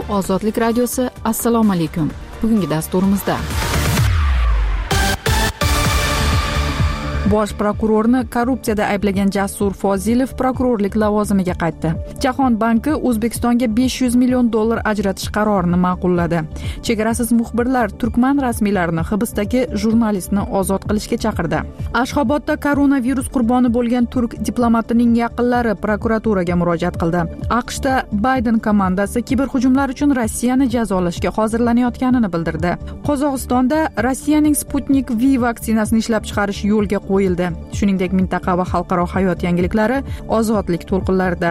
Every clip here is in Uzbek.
Ozodlik radiosi. Assalomu alaykum. Bugungi dasturimizda Bosh prokurorni korrupsiyada ayblagan Jasur Fozilov prokurorlik lavozimiga qaytdi. Jahon banki O'zbekistonga $500 million ajratish qarorini ma'qulladi. Chegarasiz muxbirlar turkman rasmiylarini hibsdagi jurnalistni ozod qilishga chaqirdi. Ashxobodda koronavirus qurboni bo'lgan turk diplomatining yaqinlari prokuraturaga murojaat qildi. AQShda Bayden komandasi kiberhujumlar uchun Rossiyani jazolashga hozirlanayotganini bildirdi. Qozog'istonda Rossiyaning Sputnik V vaksinasini ishlab chiqarish yo'lga qo'yildi. Shuningdek, mintaqa va xalqaro hayot yangiliklari ozodlik to'lqinlarida.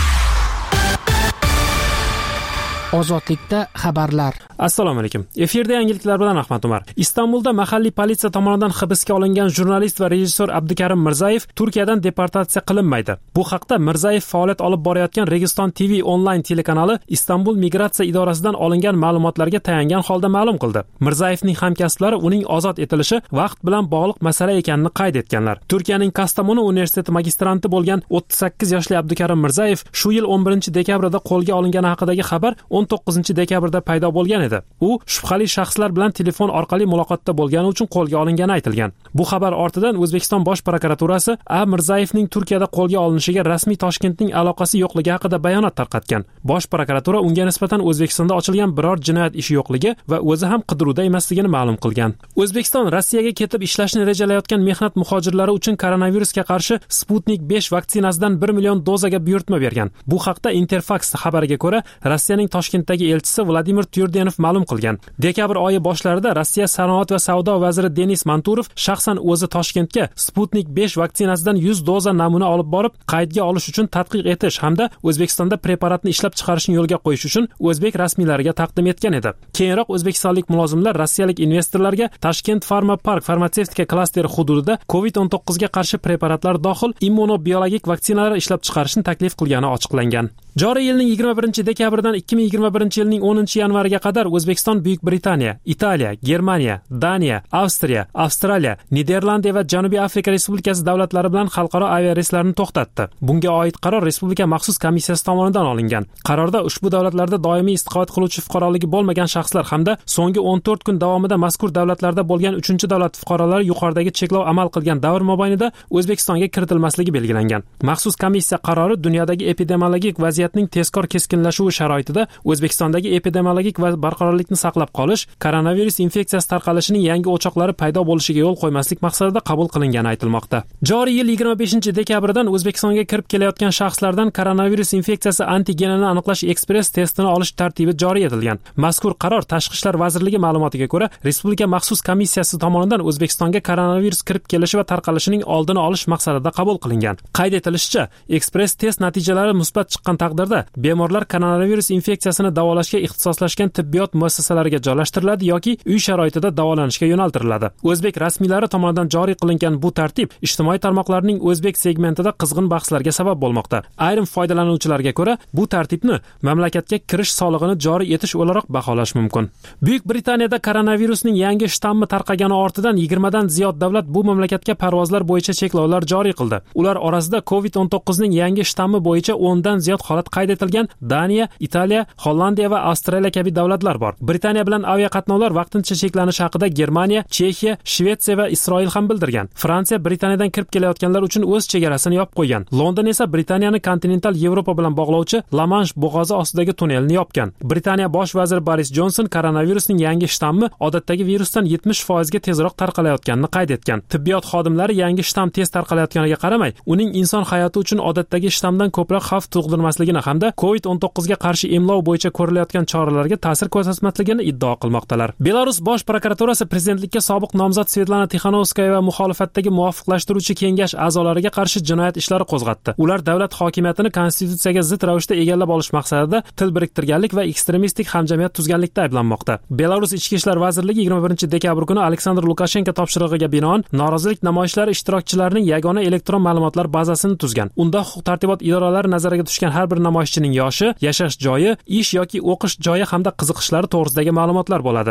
Ozodlikda xabarlar. Assalomu alaykum. Efirda yangiliklar bilan Ahmad Umar. Istanbulda mahalliy politsiya tomonidan hibsga olingan jurnalist va rejissor Abdukarim Mirzayev Turkiyadan deportatsiya qilinmaydi. Bu haqda Mirzayev faoliyat olib borayotgan Registon TV onlayn telekanali Istanbul migratsiya idorasidan olingan ma'lumotlarga tayangan holda ma'lum qildi. Mirzayevning hamkasblari uning ozod etilishi vaqt bilan bog'liq masala ekanini qayd etganlar. Turkiyaning Kastamonu universiteti magistranti bo'lgan 38 yoshli Abdukarim Mirzayev shu yil 11 dekabrda qo'lga olingani haqidagi xabar 19 dekabrda paydo bo'lgan edi. U shubhali shaxslar bilan telefon orqali muloqotda bo'lgani uchun qo'lga olingani aytilgan. Bu xabar ortidan O'zbekiston Bosh prokuraturasi Mirzayevning Turkiyada qo'lga olinishiga rasmiy Toshkentning aloqasi yo'qligi haqida bayonot tarqatgan. Bosh prokuratura unga nisbatan O'zbekistonda ochilgan biror jinoyat ishi yo'qligi va o'zi ham qidiruvda emasligini ma'lum qilgan. O'zbekiston Rossiyaga ketib ishlashni rejalayotgan mehnat muhojirlari uchun koronavirusga qarshi Sputnik 5 vaksinasidan 1 million dozaga buyurtma bergan. Bu haqda Interfax xabariga ko'ra, Rossiyaning Toshkentdagi elchisi Vladimir Tyurdenov ma'lum qilgan. Dekabr oyi boshlarida Rossiya sanoat va savdo vaziri Denis Manturov shaxsan o'zi Toshkentga Sputnik 5 vaksinasidan 100 doza namuna olib borib, qaydga olish uchun tadqiq etish hamda O'zbekistonda preparatni ishlab chiqarishni yo'lga qo'yish uchun o'zbek rasmiylariga taqdim etgan edi. Keyinroq o'zbekistonlik mulozimlar rossiyalik investorlarga Toshkent Pharma Park farmatsevtika klasteri hududida COVID-19 ga qarshi preparatlar dohil immunobiologik vaksinalar ishlab chiqarishni taklif qilgani ochiqlangan. Joriy yilning 21 dekabridan 2021 yilning 10 yanvariga qadar O'zbekiston Buyuk Britaniya, Italiya, Germaniya, Daniya, Avstriya, Avstraliya, Niderlandiya va Janubiy Afrika Respublikasi davlatlari bilan xalqaro aviareyslarni to'xtatdi. Bunga oid qaror Respublika maxsus komissiyasi tomonidan olingan. Qarorda ushbu davlatlarda doimiy istiqomat qiluvchi fuqaroligi bo'lmagan shaxslar hamda so'nggi 14 kun davomida mazkur davlatlarda bo'lgan 3-davlat fuqarolari yuqoridagi cheklov amal qilgan davr mobaynida O'zbekistonga kiritilmasligi belgilangan. Maxsus komissiya qarori dunyodagi epidemiologik vaziyatning tezkor keskinlashuvi sharoitida O'zbekistondagi epidemiologik va barqarorlikni saqlab qolish, koronavirus infeksiyasi tarqalishining yangi o'choqlari paydo bo'lishiga yo'l qo'ymaslik maqsadida qabul qilingani aytilmoqda. Joriy yil 25 dekabrdan O'zbekistonga kirib kelayotgan shaxslardan koronavirus infeksiyasi antigenini aniqlash ekspress testini olish tartibi joriy etilgan. Mazkur qaror Tashqi ishlar vazirligi ma'lumotiga ko'ra, Respublika maxsus komissiyasi tomonidan O'zbekistonga koronavirus kirib kelishi va tarqalishining oldini olish maqsadida qabul qilingan. Qayd etilishicha, ekspress test natijalari musbat chiqqan taqdirda bemorlar koronavirus infeksiyasini davolashga ixtisoslashgan tibbiyot muassasalariga joylashtiriladi yoki uy sharoitida davolanishga yo'naltiriladi. O'zbek rasmiylari tomonidan joriy qilingan bu tartib ijtimoiy tarmoqlarning o'zbek segmentida qizg'in bahslarga sabab bo'lmoqda. Ayrim foydalanuvchilarga ko'ra, bu tartibni mamlakatga kirish solig'ini joriy etish o'laroq baholash mumkin. Buyuk Britaniyada koronavirusning yangi shtammi tarqagani ortidan 20 dan ziyod davlat bu mamlakatga parvozlar bo'yicha cheklovlar joriy qildi. Ular orasida COVID-19 ning yangi shtammi bo'yicha 10 dan ziyod holat qayd etilgan Daniya, Italiya, Hollandiya va Avstraliya kabi davlatlar bor. Britaniya bilan aviaqatnovlar vaqtincha cheklanishi haqida Germaniya, Chexiya, Shvetsiya va Isroil ham bildirgan. Fransiya Britaniyadan kirib kelayotganlar uchun o'z chegarasini yopib qo'ygan. London esa Britaniyani kontinental Yevropa bilan bog'lovchi La-Mansh bo'g'ozi ostidagi tunnelni yopgan. Britaniya bosh vaziri Boris Johnson koronavirusning yangi shtammi odatdagi virusdan 70% ga tezroq tarqalayotganini qayd etgan. Tibbiyot xodimlari yangi shtamm tez tarqalayotganiga qaramay, uning inson hayoti uchun odatdagi shtammdan ko'proq xavf tug'dirmasligini hamda COVID-19 ga qarshi emlov bo'yicha ko'rilayotgan choralarga ta'sir ko'rsatmasligini iddao qilmoqdalar. Belarus bosh prokuraturasi prezidentlikka sobiq nomzod Svetlana Tixanovskaya va muxolifatdagi muvofiqlashtiruvchi kengash a'zolariga qarshi jinoyat ishlari qo'zg'atdi. Ular davlat hokimiyatini konstitutsiyaga zid ravishda egallab olish maqsadida til biriktirganlik va ekstremistik hamjamiyat tuzganlikda ayblanmoqda. Belarus ichki ishlar vazirligi 21 dekabr kuni Aleksandr Lukashenko topshirig'iga binoan norozilik namoyishlari ishtirokchilarining yagona elektron ma'lumotlar bazasini tuzgan. Unda huquq-tartibot idoralari nazariga tushgan har bir namoyishchining yoshi, yashash joyi, ish yoki o'qish joyi hamda qiziqishlari to'g'risidagi ma'lumotlar bo'ladi.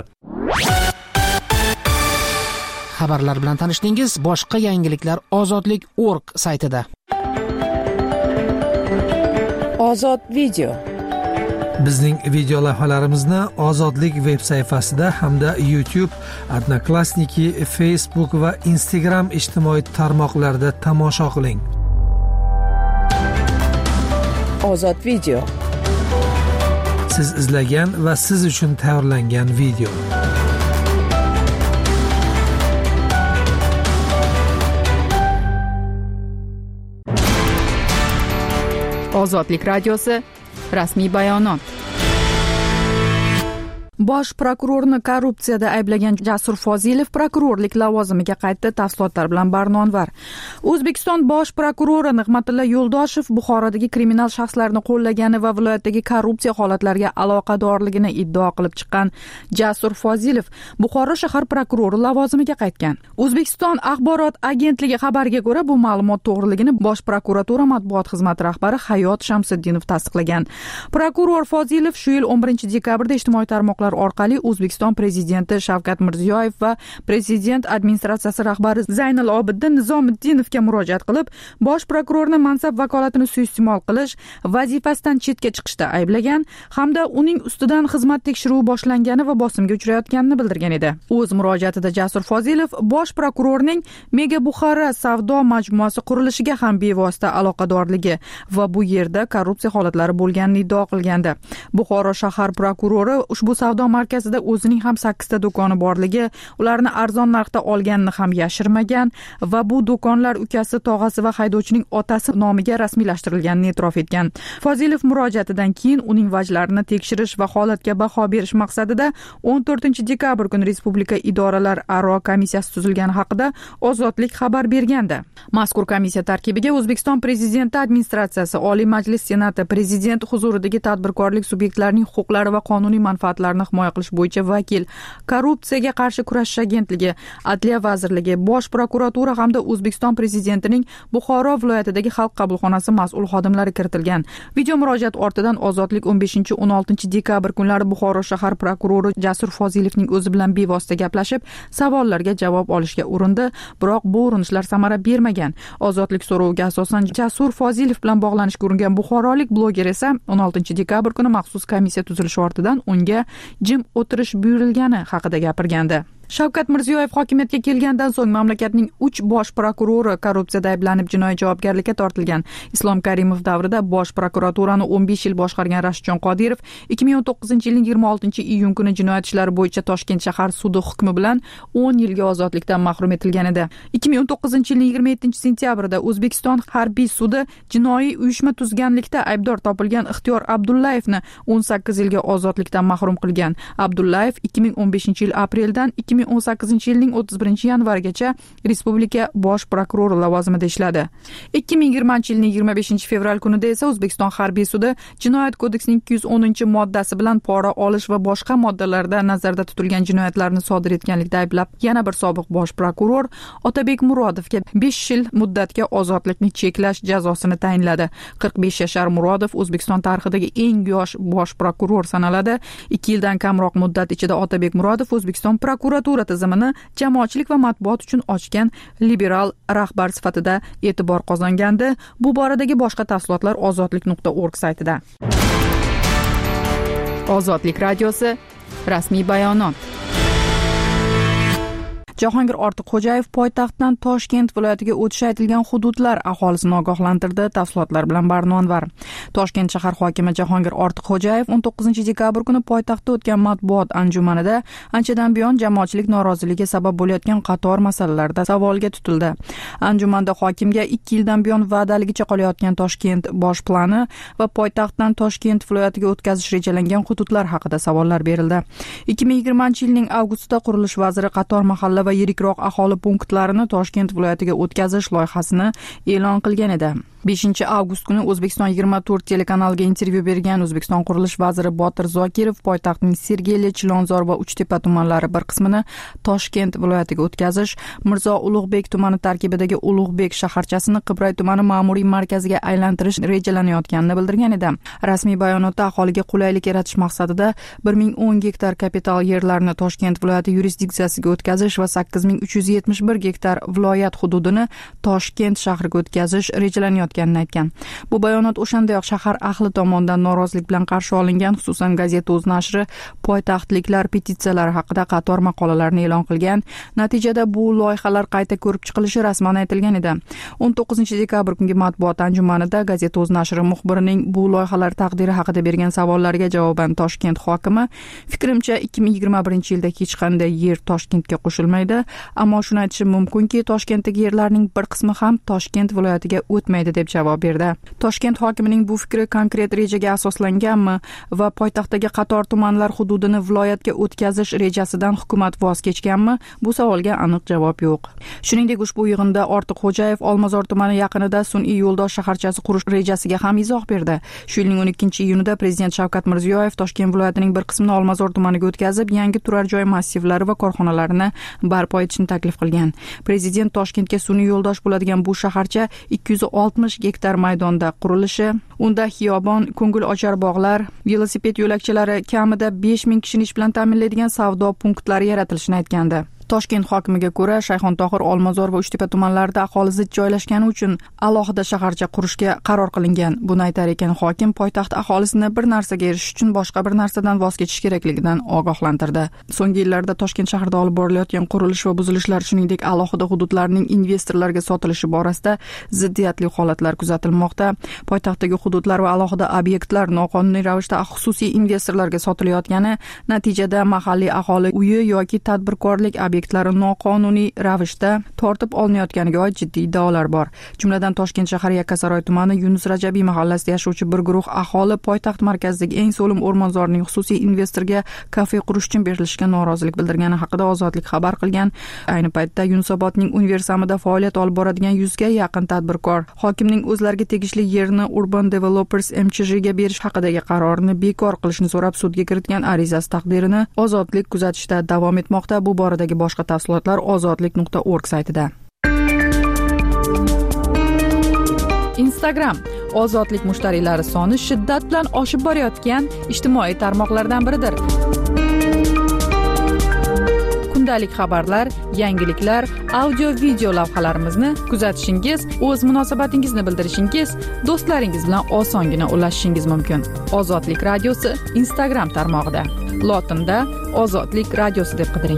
Xabarlar bilan tanishdingiz. Boshqa yangiliklar ozodlik.org saytida. Ozod video. Bizning video lavhalarimizni Ozodlik veb sayfasida hamda YouTube, Odnoklassniki, Facebook va Instagram ijtimoiy tarmoqlarida tomosha qiling. Ozod video. Siz izlagan va siz uchun tayyorlangan video. Ozodlik radiosi rasmiy bayonot. Bosh prokurorni korrupsiyada ayblagan Jasur Fozilov prokurorlik lavozimiga qaytdi. Tafsilotlar bilan Barnonvar. O'zbekiston bosh prokurori Nig'matilla Yo'ldoshev Buxorodagi kriminal shaxslarni qo'llagani va viloyatdagi korrupsiya holatlariga aloqadorligini iddao qilib chiqqan Jasur Fozilov Buxoro shahar prokurori lavozimiga qaytgan. O'zbekiston axborot agentligi xabariga ko'ra, bu ma'lumot to'g'riligini Bosh prokuratura matbuot xizmati rahbari Hayot Shamsiddinov tasdiqlagan. Prokuror Fozilov shu yil 11 dekabrda ijtimoiy tarmoqlar orqali O'zbekiston prezidenti Shavkat Mirziyoyev va prezident administratsiyasi rahbari Zaynal Obiddin Nizomiddinovga murojaat qilib, bosh prokurorni mansab vakolatini suiiste'mol qilish, vazifasidan chetga chiqishda ayblagan hamda uning ustidan xizmat tekshiruvi boshlangani va bosimga uchrayotganini bildirgan edi. O'z murojaatida Jasur Fozilov bosh prokurorning Mega Buxara savdo majmuasi qurilishiga ham bevosita aloqadorligi va bu yerda korrupsiya holatlari bo'lganini iddao qilgandi. Buxoro shahar prokurori ushbu savdo markazida o'zining ham 8 ta do'koni borligi, ularni arzon narxda olganini ham yashirmagan va bu do'konlar ukasi, tog'asi va haydovchining otasi nomiga rasmiylashtirilganini e'tirof etgan. Fozilov murojaatidan keyin uning vajlarini tekshirish va holatga baho berish maqsadida 14 dekabr kuni Respublika idoralararo komissiyasi tuzilgani haqida Ozodlik xabar bergandi. Mazkur komissiya tarkibiga O'zbekiston prezidenti administratsiyasi, Oliy Majlis Senati, prezident huzuridagi tadbirkorlik subyektlarining huquqlari va qonuniy manfaatlarini himoya qilish bo'yicha vakil, korrupsiyaga qarshi kurashish agentligi, Adliya vazirligi, Bosh prokuratura hamda O'zbekiston prezidentining Buxoro viloyatidagi xalq qabulxonasi mas'ul xodimlari kiritilgan. Video murojaat ortidan Ozodlik 15-16 dekabr kunlari Buxoro shahar prokurori Jasur Fozilovning o'zi bilan bevosita gaplashib, savollarga javob olishga urindi, biroq bu urinishlar samara bermagan. Ozodlik so'roviga asosan Jasur Fozilov bilan bog'lanishga uringan buxorolik bloger esa 16 dekabr kuni maxsus komissiya tuzilishi ortidan unga jim o'tirish buyurilgani haqida gapirgandi. Shavkat Mirziyoyev hokimiyatga kelgandan so'ng mamlakatning 3 bosh prokurori korrupsiyada ayblanib jinoiy javobgarlikka tortilgan. Islom Karimov davrida bosh prokuraturani 15 yil boshqargan Rashidjon Qodirov 2019-yilning 26-iyun kuni jinoyat ishlari bo'yicha Toshkent shahar sudi hukmi bilan 10 yilga ozodlikdan mahrum etilgan edi. 2019-yilning 27-sentyabrida O'zbekiston harbiy sudi jinoiy uyushma tuzganlikda aybdor topilgan Ixtiyor Abdullayevni 18 yilga ozodlikdan mahrum qilgan. Abdullayev 2015-yil apreldan 2018-yilning 31-yanvarigacha Respublika bosh prokurori lavozimida ishladi. 2020-yilning 25-fevral kunida esa O'zbekiston harbiy sudi Jinoyat kodeksining 210-moddasi bilan pora olish va boshqa moddalarda nazarda tutilgan jinoyatlarni sodir etganlikda ayblab, yana bir sobiq bosh prokuror Otabek Murodovga 5 yil muddatga ozodlikni cheklash jazosini tayinladi. 45 yashar Murodov O'zbekiston tarixidagi eng yosh bosh prokuror sanaladi. 2 yildan kamroq muddat ichida Otabek Murodov O'zbekiston prokuratura tizimini jamoatchilik va matbuot uchun ochgan liberal rahbar sifatida e'tibor qozongandi. Bu boradagi boshqa tafsilotlar ozodlik.org saytida. Ozodlik radiosi rasmiy bayonot. Jahongir Ortiqxo'jayev poytaxtdan Toshkent viloyatiga o'tishi aytilgan hududlar aholisini ogohlantirdi. Tafsilotlar bilan Barnonvar. Toshkent shahar hokimi Jahongir Ortiqxo'jayev 19 dekabr kuni poytaxtda o'tgan matbuot anjumanida anchadan buyon jamoatchilik noroziligi sabab bo'layotgan qator masalalarda savolga tutildi. Anjumanda hokimga 2 yildan buyon va'daligicha qolayotgan Toshkent bosh plani va poytaxtdan Toshkent viloyatiga o'tkazish rejalangan hududlar haqida savollar berildi. 2020-yilning avgustida qurilish vaziri qator mahalla va yirikroq aholi punktlarini Toshkent viloyatiga o'tkazish loyihasini e'lon qilgan edi. 5 avgust kuni O'zbekiston 24 telekanaliga intervyu bergan O'zbekiston qurilish vaziri Botir Zokirov poytaxtning Sergeli, Chilonzor va Uchtepa tumanlari bir qismini Toshkent viloyatiga o'tkazish, Mirzo Ulug'bek tumani tarkibidagi Ulug'bek shaharchasini Qibray tumani ma'muriy markaziga aylantirish rejalanayotganini bildirgan edi. Rasmiy bayonotda aholiga qulaylik yaratish maqsadida 1010 gektar kapital yerlarni Toshkent viloyati yurisdiksiyasiga o'tkazish va 8371 gektar viloyat hududini Toshkent shahriga o'tkazish rejalanayotgan qilayotganini aytgan. Bu bayonot o'shandayoq shahar ahli tomonidan norozilik bilan qarshi olingan. Xususan gazeta o'z nashri poytaxtliklar petitsiyalari haqida qator maqolalarni e'lon qilgan. Natijada bu loyihalar qayta ko'rib chiqilishi rasman aytilgan edi. 19 dekabr kungi matbuot anjumanida gazeta o'z nashri muxbirining bu loyihalar taqdiri haqida bergan savollariga javoban Toshkent hokimi fikrimcha 2021-yilda hech qanday yer Toshkentga qo'shilmaydi, ammo shuni aytishim mumkinki Toshkentdagi yerlarning bir qismi ham Toshkent viloyatiga o'tmaydi deb javob berdi. Toshkent hokimining bu fikri konkret rejaga asoslanganmi va poytaxtdagi qator tumanlar hududini viloyatga o'tkazish rejasidan hukumat voz kechganmi? Bu savolga aniq javob yo'q. Shuningdek, ushbu yig'inda Ortiqxo'jayev Olmazor tumani yaqinida sun'iy yo'ldosh shaharchasi qurish rejasiga ham izoh berdi. Shu yilning 12-iyunida prezident Shavkat Mirziyoyev Toshkent viloyatining bir qismini Olmazor tumaniga o'tkazib, yangi turar joy massivlari va korxonalarini barpo etishni taklif qilgan. Prezident Toshkentga sun'iy yo'ldosh bo'ladigan bu shaharcha 260 gektar maydonda qurilishi, unda xiyobon, ko'ngil ochar bog'lar, velosiped yo'lakchalari, kamida 5000 kishini ish bilan ta'minlaydigan savdo punktlari yaratilishini aytgandi. Toshkent hokimiga ko'ra, Shayxontohur, Olmazor va Uchtepa tumanlarida aholi zich joylashgani uchun alohida shaharcha qurishga qaror qilingan. Buni aytar ekan hokim poytaxt aholisini bir narsaga erishish uchun boshqa bir narsadan voz kechish kerakligidan ogohlantirdi. So'nggi yillarda Toshkent shahrida olib borilayotgan qurilish va buzilishlar, shuningdek alohida hududlarning investorlarga sotilishi borasida ziddiyatli holatlar kuzatilmoqda. Poytaxtdagi hududlar va alohida obyektlar noqonuniy ravishda xususiy investorlarga sotilayotgani natijada mahalliy aholi uyi yoki tadbirkorlik obyektlari noqonuniy ravishda tortib olinayotganiga oid jiddiy iddaolar bor. Jumladan Toshkent shahar Yakkasaroy tumani Yunus Rajabiy mahallasida yashovchi bir guruh aholi poytaxt markazidagi eng so'lim o'rmonzorning xususiy investorga kafe qurish uchun berilishiga norozilik bildirgani haqida Ozodlik xabar qilgan. Ayni paytda Yunusobodning Universamida faoliyat olib boradigan 100 ga yaqin tadbirkor hokimning o'zlariga tegishli yerni Urban Developers MCHga berish haqidagi qarorini bekor qilishni so'rab sudga kiritgan arizasi taqdirini Ozodlik kuzatishda davom etmoqda. Bu boradagi boshqa tafsilotlar ozodlik.org saytida. Instagram ozodlik mushtariylari soni shiddat bilan oshib borayotgan ijtimoiy tarmoqlardan biridir. Kundalik xabarlar, yangiliklar, audio-video lavhalarimizni kuzatishingiz, o'z munosabatingizni bildirishingiz, do'stlaringiz bilan osongina ulashishingiz mumkin. Ozodlik radiosi Instagram tarmog'ida. Lotinda Ozodlik radiosi deb qidiring.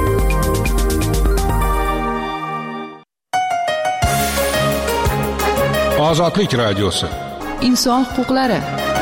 Ozodlik radiosi. Inson huquqlari.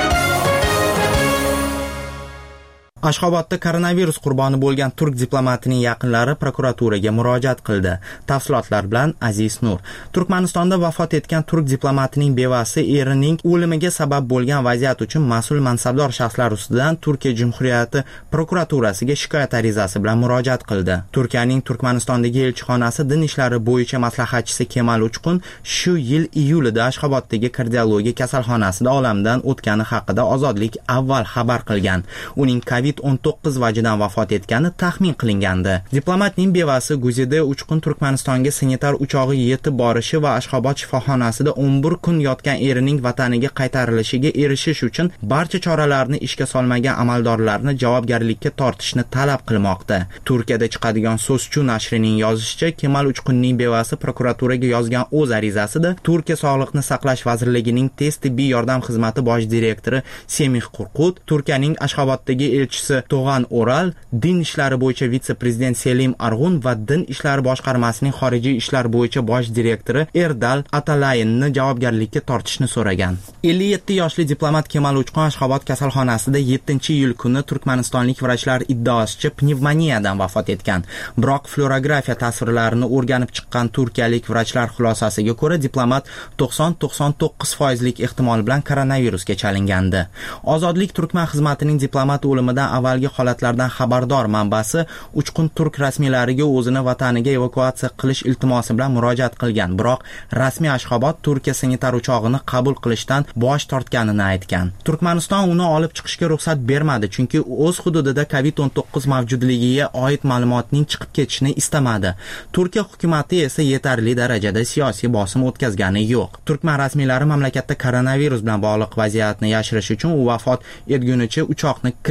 Ashxobodda koronavirus qurboni bo'lgan turk diplomatining yaqinlari prokuraturaga murojaat qildi. Tafsilotlar bilan Aziz Nur. Turkmanistonda vafot etgan turk diplomatining bevasi erining o'limiga sabab bo'lgan vaziyat uchun mas'ul mansabdor shaxslar ustidan Turkiya Jumhuriyati prokuraturasiga shikoyat arizasi bilan murojaat qildi. Turkiyaning Turkmanistondagi elchixonasi din ishlari bo'yicha maslahatchisi Kemal Uchqun shu yil iyulida Ashxoboddagi kardiologiya kasalxonasida olamdan o'tgani haqida Ozodlik avval xabar qilgan. Uning COVID-19 vajidan vafot etgani taxmin qilingandi. Diplomatning bevasi Guzida Uchqun Turkmanistonga sanitar uchog'i yetib borishi va Ashxobod shifoxonasida 11 kun yotgan erining vataniga qaytarilishiga erishish uchun barcha choralarni ishga solmagan amaldorlarni javobgarlikka tortishni talab qilmoqda. Turkiyada chiqadigan So'zchu nashrining yozishicha, Kemal Uchqunning bevasi prokuraturaga yozgan o'z arizasida Turkiya Sog'liqni saqlash vazirligining tez tibbiy yordam xizmati bosh direktori Semih Qurqut, Turkiyaning Ashxoboddagi elchisi To'g'an Oral, din ishlari bo'yicha vitse-prezident Selim Arg'un va din ishlari boshqarmasining xorijiy ishlar bo'yicha bosh direktori Erdal Atalayinni javobgarlikka tortishni so'ragan. 57 yoshli diplomat Kemal Uchqun Ashxobod kasalxonasida 7-iyul kuni turkmanistonlik vrachlar iddaosicha pnevmoniyadan vafot etgan. Biroq fluorografiya tasvirlarini o'rganib chiqqan turkiyalik vrachlar xulosasiga ko'ra diplomat 90-99% ehtimol bilan koronavirusga chalingandi. Ozodlik Turkman xizmatining diplomat o'limidan avvalgi holatlardan xabardor manbasi Uchqun turk rasmiylariga o'zini vataniga evakuatsiya qilish iltimosi bilan murojaat qilgan. Biroq rasmiy Ashxobod Turkiya sanitar uchog'ini qabul qilishdan bosh tortganini aytgan. Turkmaniston uni olib chiqishga ruxsat bermadi, chunki o'z hududida COVID-19 mavjudligiga oid ma'lumotning chiqib ketishini istamadi. Turkiya hukumatı esa yetarli darajada siyosiy bosim o'tkazgani yo'q. Turkman rasmiylari mamlakatda koronavirus bilan bog'liq vaziyatni yashirish uchun u vafot etgunicha uchoqni kirgizishmadi.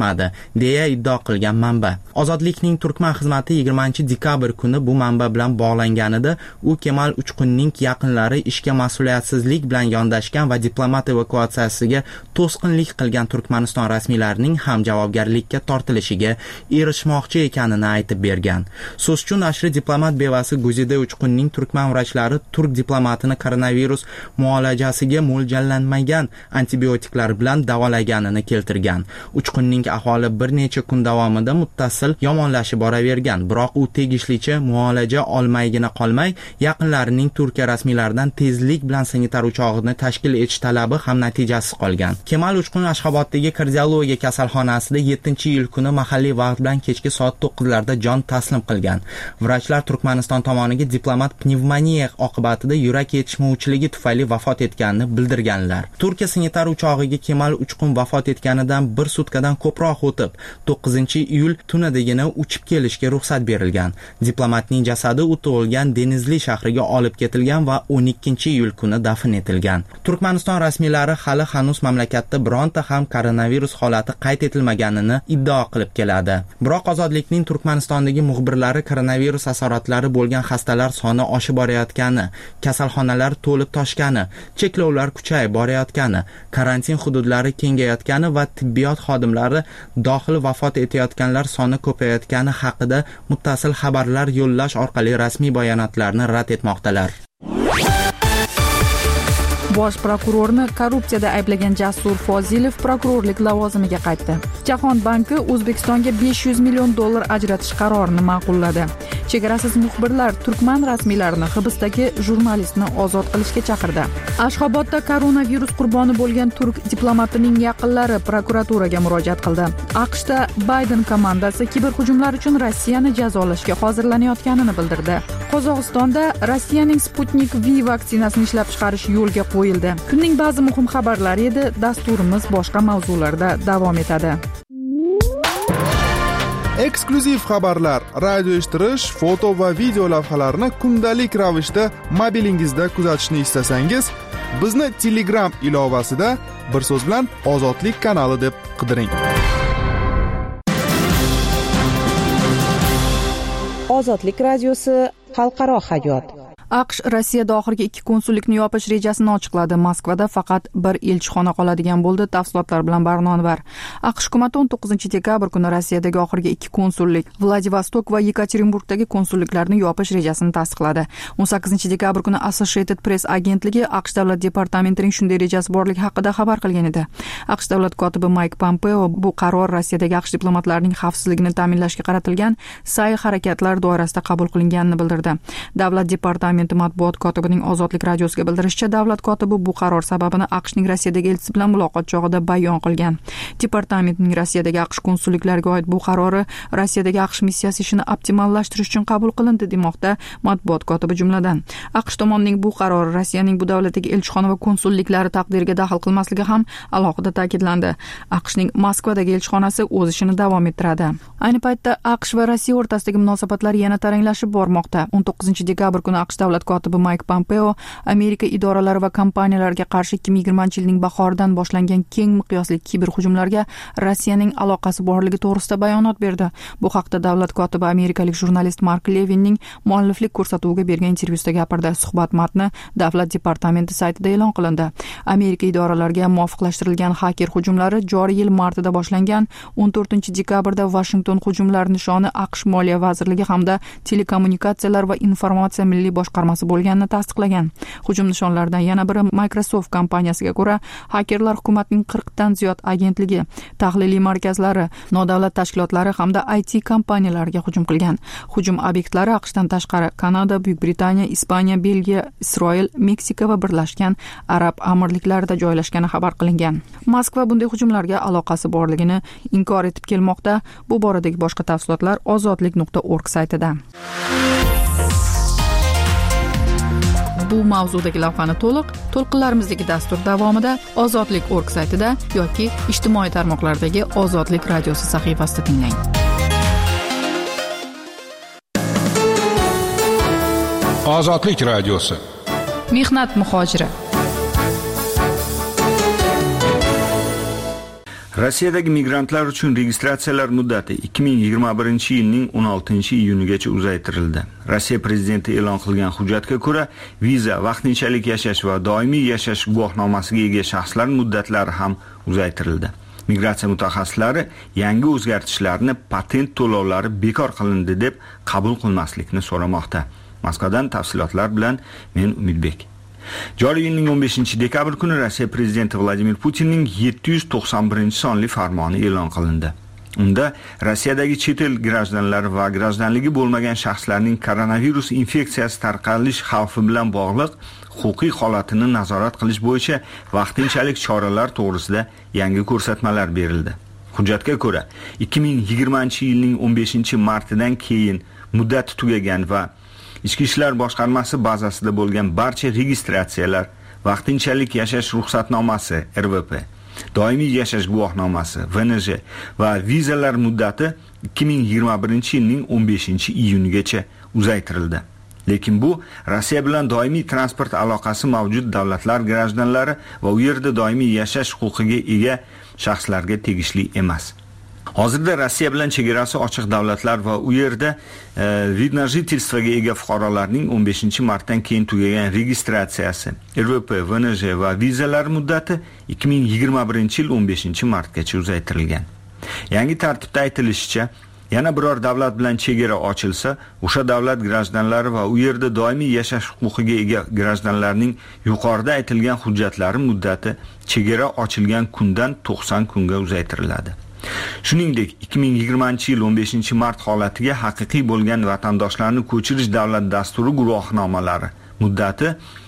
chiqmadi, deya iddao qilgan manba. Ozodlikning Turkman xizmati 20-dekabr kuni bu manba bilan bog'langanida u Kemal Uchqunning yaqinlari ishga mas'uliyatsizlik bilan yondashgan va diplomat evakuatsiyasiga to'sqinlik qilgan Turkmaniston rasmiylarining ham javobgarlikka tortilishiga erishmoqchi ekanini aytib bergan. So'zchi nashri diplomat bevasi Guzida Uchqunning turkman vrachlari turk diplomatini koronavirus muolajasiga mo'ljallanmagan antibiotiklar bilan davolaganini keltirgan. Uchqunning ahvoli bir necha kun davomida muttasil yomonlashib boravergan, biroq u tegishlicha muolaja olmaygina qolmay, yaqinlarining Turkiya rasmiylaridan tezlik bilan sanitar o'chog'ini tashkil etish talabi ham natijasiz qolgan. Kemal Uchqun Ashxoboddagi kardiologiya kasalxonasida 7-iyul kuni mahalliy vaqt bilan kechki soat 9larda jon taslim qilgan. Vrachlar Turkmaniston tomoniga diplomat pnevmoniya oqibatida yurak yetishmovchiligi tufayli vafot etganini bildirganlar. Turkiya sanitar o'chog'iga Kemal Uchqun vafot etganidan bir sutkadan ko'proq o'tib, 9-iyul tunidagina uchib kelishga ruxsat berilgan. Diplomatning jasadi u tug'ilgan Denizli shahriga olib ketilgan va 12-iyul kuni dafn etilgan. Turkmaniston rasmiylari hali hanuz mamlakatda bironta ham koronavirus holati qayd etilmaganini iddao qilib keladi. Biroq Ozodlikning Turkmanistondagi muxbirlari koronavirus asoratlari bo'lgan xastalar soni oshib borayotgani, kasalxonalar to'lib toshgani, cheklovlar kuchayib borayotgani, karantin hududlari kengayotgani va tibbiyot xodimlari dohil vafot etayotganlar soni ko'payayotgani haqida muttasil xabarlar yo'llash orqali rasmiy bayonotlarni rad etmoqdalar. Bosh prokurorni korrupsiyada ayblagan Jasur Fozilov prokurorlik lavozimiga qaytdi. Jahon banki O'zbekistonga $500 million ajratish qarorini ma'qulladi. Chegarasiz muxbirlar turkman rasmiylarini hibsdagi jurnalistni ozod qilishga chaqirdi. Ashxobodda koronavirus qurboni bo'lgan turk diplomatining yaqinlari prokuraturaga murojaat qildi. AQShda Bayden komandasi kiberhujumlar uchun Rossiyani jazolashga hozirlanayotganini bildirdi. Qozog'istonda Rossiyaning Sputnik V vaksinasini ishlab chiqarish yo'lga qo'yildi. Kunning ba'zi muhim xabarlari edi. Dasturimiz boshqa mavzularda davom etadi. Eksklyuziv xabarlar, radio eshittirish, foto va video lavhalarni kundalik ravishda mobilingizda kuzatishni istasangiz, bizni Telegram ilovasida bir so'z bilan Ozodlik kanali deb qidiring. Ozodlik radiosi xalqaro hayot. AQSh Rossiyada oxirgi 2 konsullikni yopish rejasini ochiqladi. Moskvada faqat bir elchixona qoladigan bo'ldi. Tafsilotlar bilan Barnon var. AQSh hukumati 19-dekabr kuni Rossiyadagi oxirgi 2 konsullik Vladivostok va Yekaterinburgdagi konsulliklarni yopish rejasini tasdiqladi. 18-dekabr kuni Associated Press agentligi AQSh davlat departamentining shunday rejasi borligi haqida xabar qilgan edi. AQSh davlat kotibi Mike Pompeo bu qaror Rossiyadagi AQSh diplomatlarining xavfsizligini ta'minlashga qaratilgan sa'y-harakatlar doirasida qabul qilinganini bildirdi. Davlat departamenti matbuot kotibining Ozodlik radiosiga bildirishicha, davlat kotibi bu qaror sababini AQShning Rossiyadagi elchisi bilan muloqot chog'ida bayon qilgan. Departamentning Rossiyadagi AQSh konsulliklariga oid bu qarori Rossiyadagi AQSh missiyasi ishini optimallashtirish uchun qabul qilindi demoqda matbuot kotibi. Jumladan, AQSh tomonining bu qarori Rossiyaning bu davlatdagi elchixona va konsulliklari taqdiriga daxl qilmasligi ham alohida ta'kidlandi. AQShning Moskvadagi elchixonasi o'z ishini davom ettiradi. Ayni paytda AQSh va Rossiya o'rtasidagi munosabatlar yana taranglashib bormoqda. 19-dekabr kuni AQSh davlat kotibi Mike Pompeo Amerika idoralari va kompaniyalariga qarshi 2020-yilning bahoridan boshlangan keng miqyosli kiberhujumlarga Rossiyaning aloqasi borligi to'g'risida bayonot berdi. Bu haqda davlat kotibi amerikalik jurnalist Mark Levinning mualliflik ko'rsatuviga bergan intervyusida gapirdi. Suhbat matni davlat departamenti saytida e'lon qilindi. Amerika idoralariga muvofiqlashtirilgan haker hujumlari joriy yil martida boshlangan. 14-dekabrda Washington hujumlar nishoni AQSh Moliya vazirligi hamda telekommunikatsiyalar va informatsiya milliy boshqarmasi bo'lganini tasdiqlagan. Hujum nishonlaridan yana biri Microsoft kompaniyasiga ko'ra, hakerlar hukumatning 40 dan ziyod agentligi, tahliliy markazlari, nodavlat tashkilotlari hamda IT kompaniyalariga hujum qilgan. Hujum obyektlari AQShdan tashqari Kanada, Buyuk Britaniya, Ispaniya, Belgiya, Isroil, Meksika va Birlashgan Arab Amirliklarida joylashgani xabar qilingan. Moskva bunday hujumlarga aloqasi borligini inkor etib kelmoqda. Bu boradagi boshqa tafsilotlar ozodlik.org saytida. Bu mavzudagi lavhani to'lqinlarimizdagi dastur davomida ozodlik.org saytida yoki ijtimoiy tarmoqlardagi Ozodlik radiosi sahifasida tinglang. Ozodlik radiosi. Mehnat muhojiri. Rossiyadagi migrantlar uchun registratsiyalar muddati 2021-yilning 16-iyunigacha uzaytirildi. Rossiya prezidenti e'lon qilgan hujjatga ko'ra, viza, vaqtinchalik yashash va doimiy yashash guvohnomasiga ega shaxslar muddatlari ham uzaytirildi. Migratsiya mutaxassislari yangi o'zgartishlarni patent to'lovlari bekor qilindi deb qabul qilmaslikni so'ramoqda. Moskvadan tafsilotlar bilan men Umidbek. Joriy yilning 15-dekabr kuni Rossiya prezidenti Vladimir Putinning 791-sonli farmoni e'lon qilindi. Unda Rossiyadagi chet el grajdanlari va grajdanligi bo'lmagan shaxslarning koronavirus infeksiyasi tarqalish xavfi bilan bog'liq huquqiy holatini nazorat qilish bo'yicha vaqtinchalik choralar to'g'risida yangi ko'rsatmalar berildi. Hujjatga ko'ra, 2020-yilning 15-martidan keyin muddati tugagan va Ichki ishlar boshqarmasi bazasida bo'lgan barcha registratsiyalar, vaqtinchalik yashash ruxsatnomasi (RVP), doimiy yashash guvohnomasi (VNJ) va vizalar muddati 2021-yilning 15-iyunigacha uzaytirildi. Lekin bu Rossiya bilan doimiy transport aloqasi mavjud davlatlar grajdanlari va u yerda doimiy yashash huquqiga ega shaxslarga tegishli emas. Hozirda Rossiya bilan chegarasi ochiq davlatlar va u yerda vid na jительствоga ega fuqarolarning 15-martdan keyin tugagan registratsiyasi, RVP, VNJ va vizalar muddati 2021-yil 15-martgacha uzaytirilgan. Yangi tartibda aytilishicha, yana biror davlat bilan chegara ochilsa, o'sha davlat grajdanlari va u yerda doimiy yashash huquqiga ega grajdanlarning yuqorida aytilgan hujjatlari muddati chegara ochilgan kundan 90 kunga uzaytiriladi. Shuningdek, 2020-yil 15-mart holatiga haqiqiy bo'lgan vatandoshlarni ko'chirish davlat dasturi guvohnomalari muddati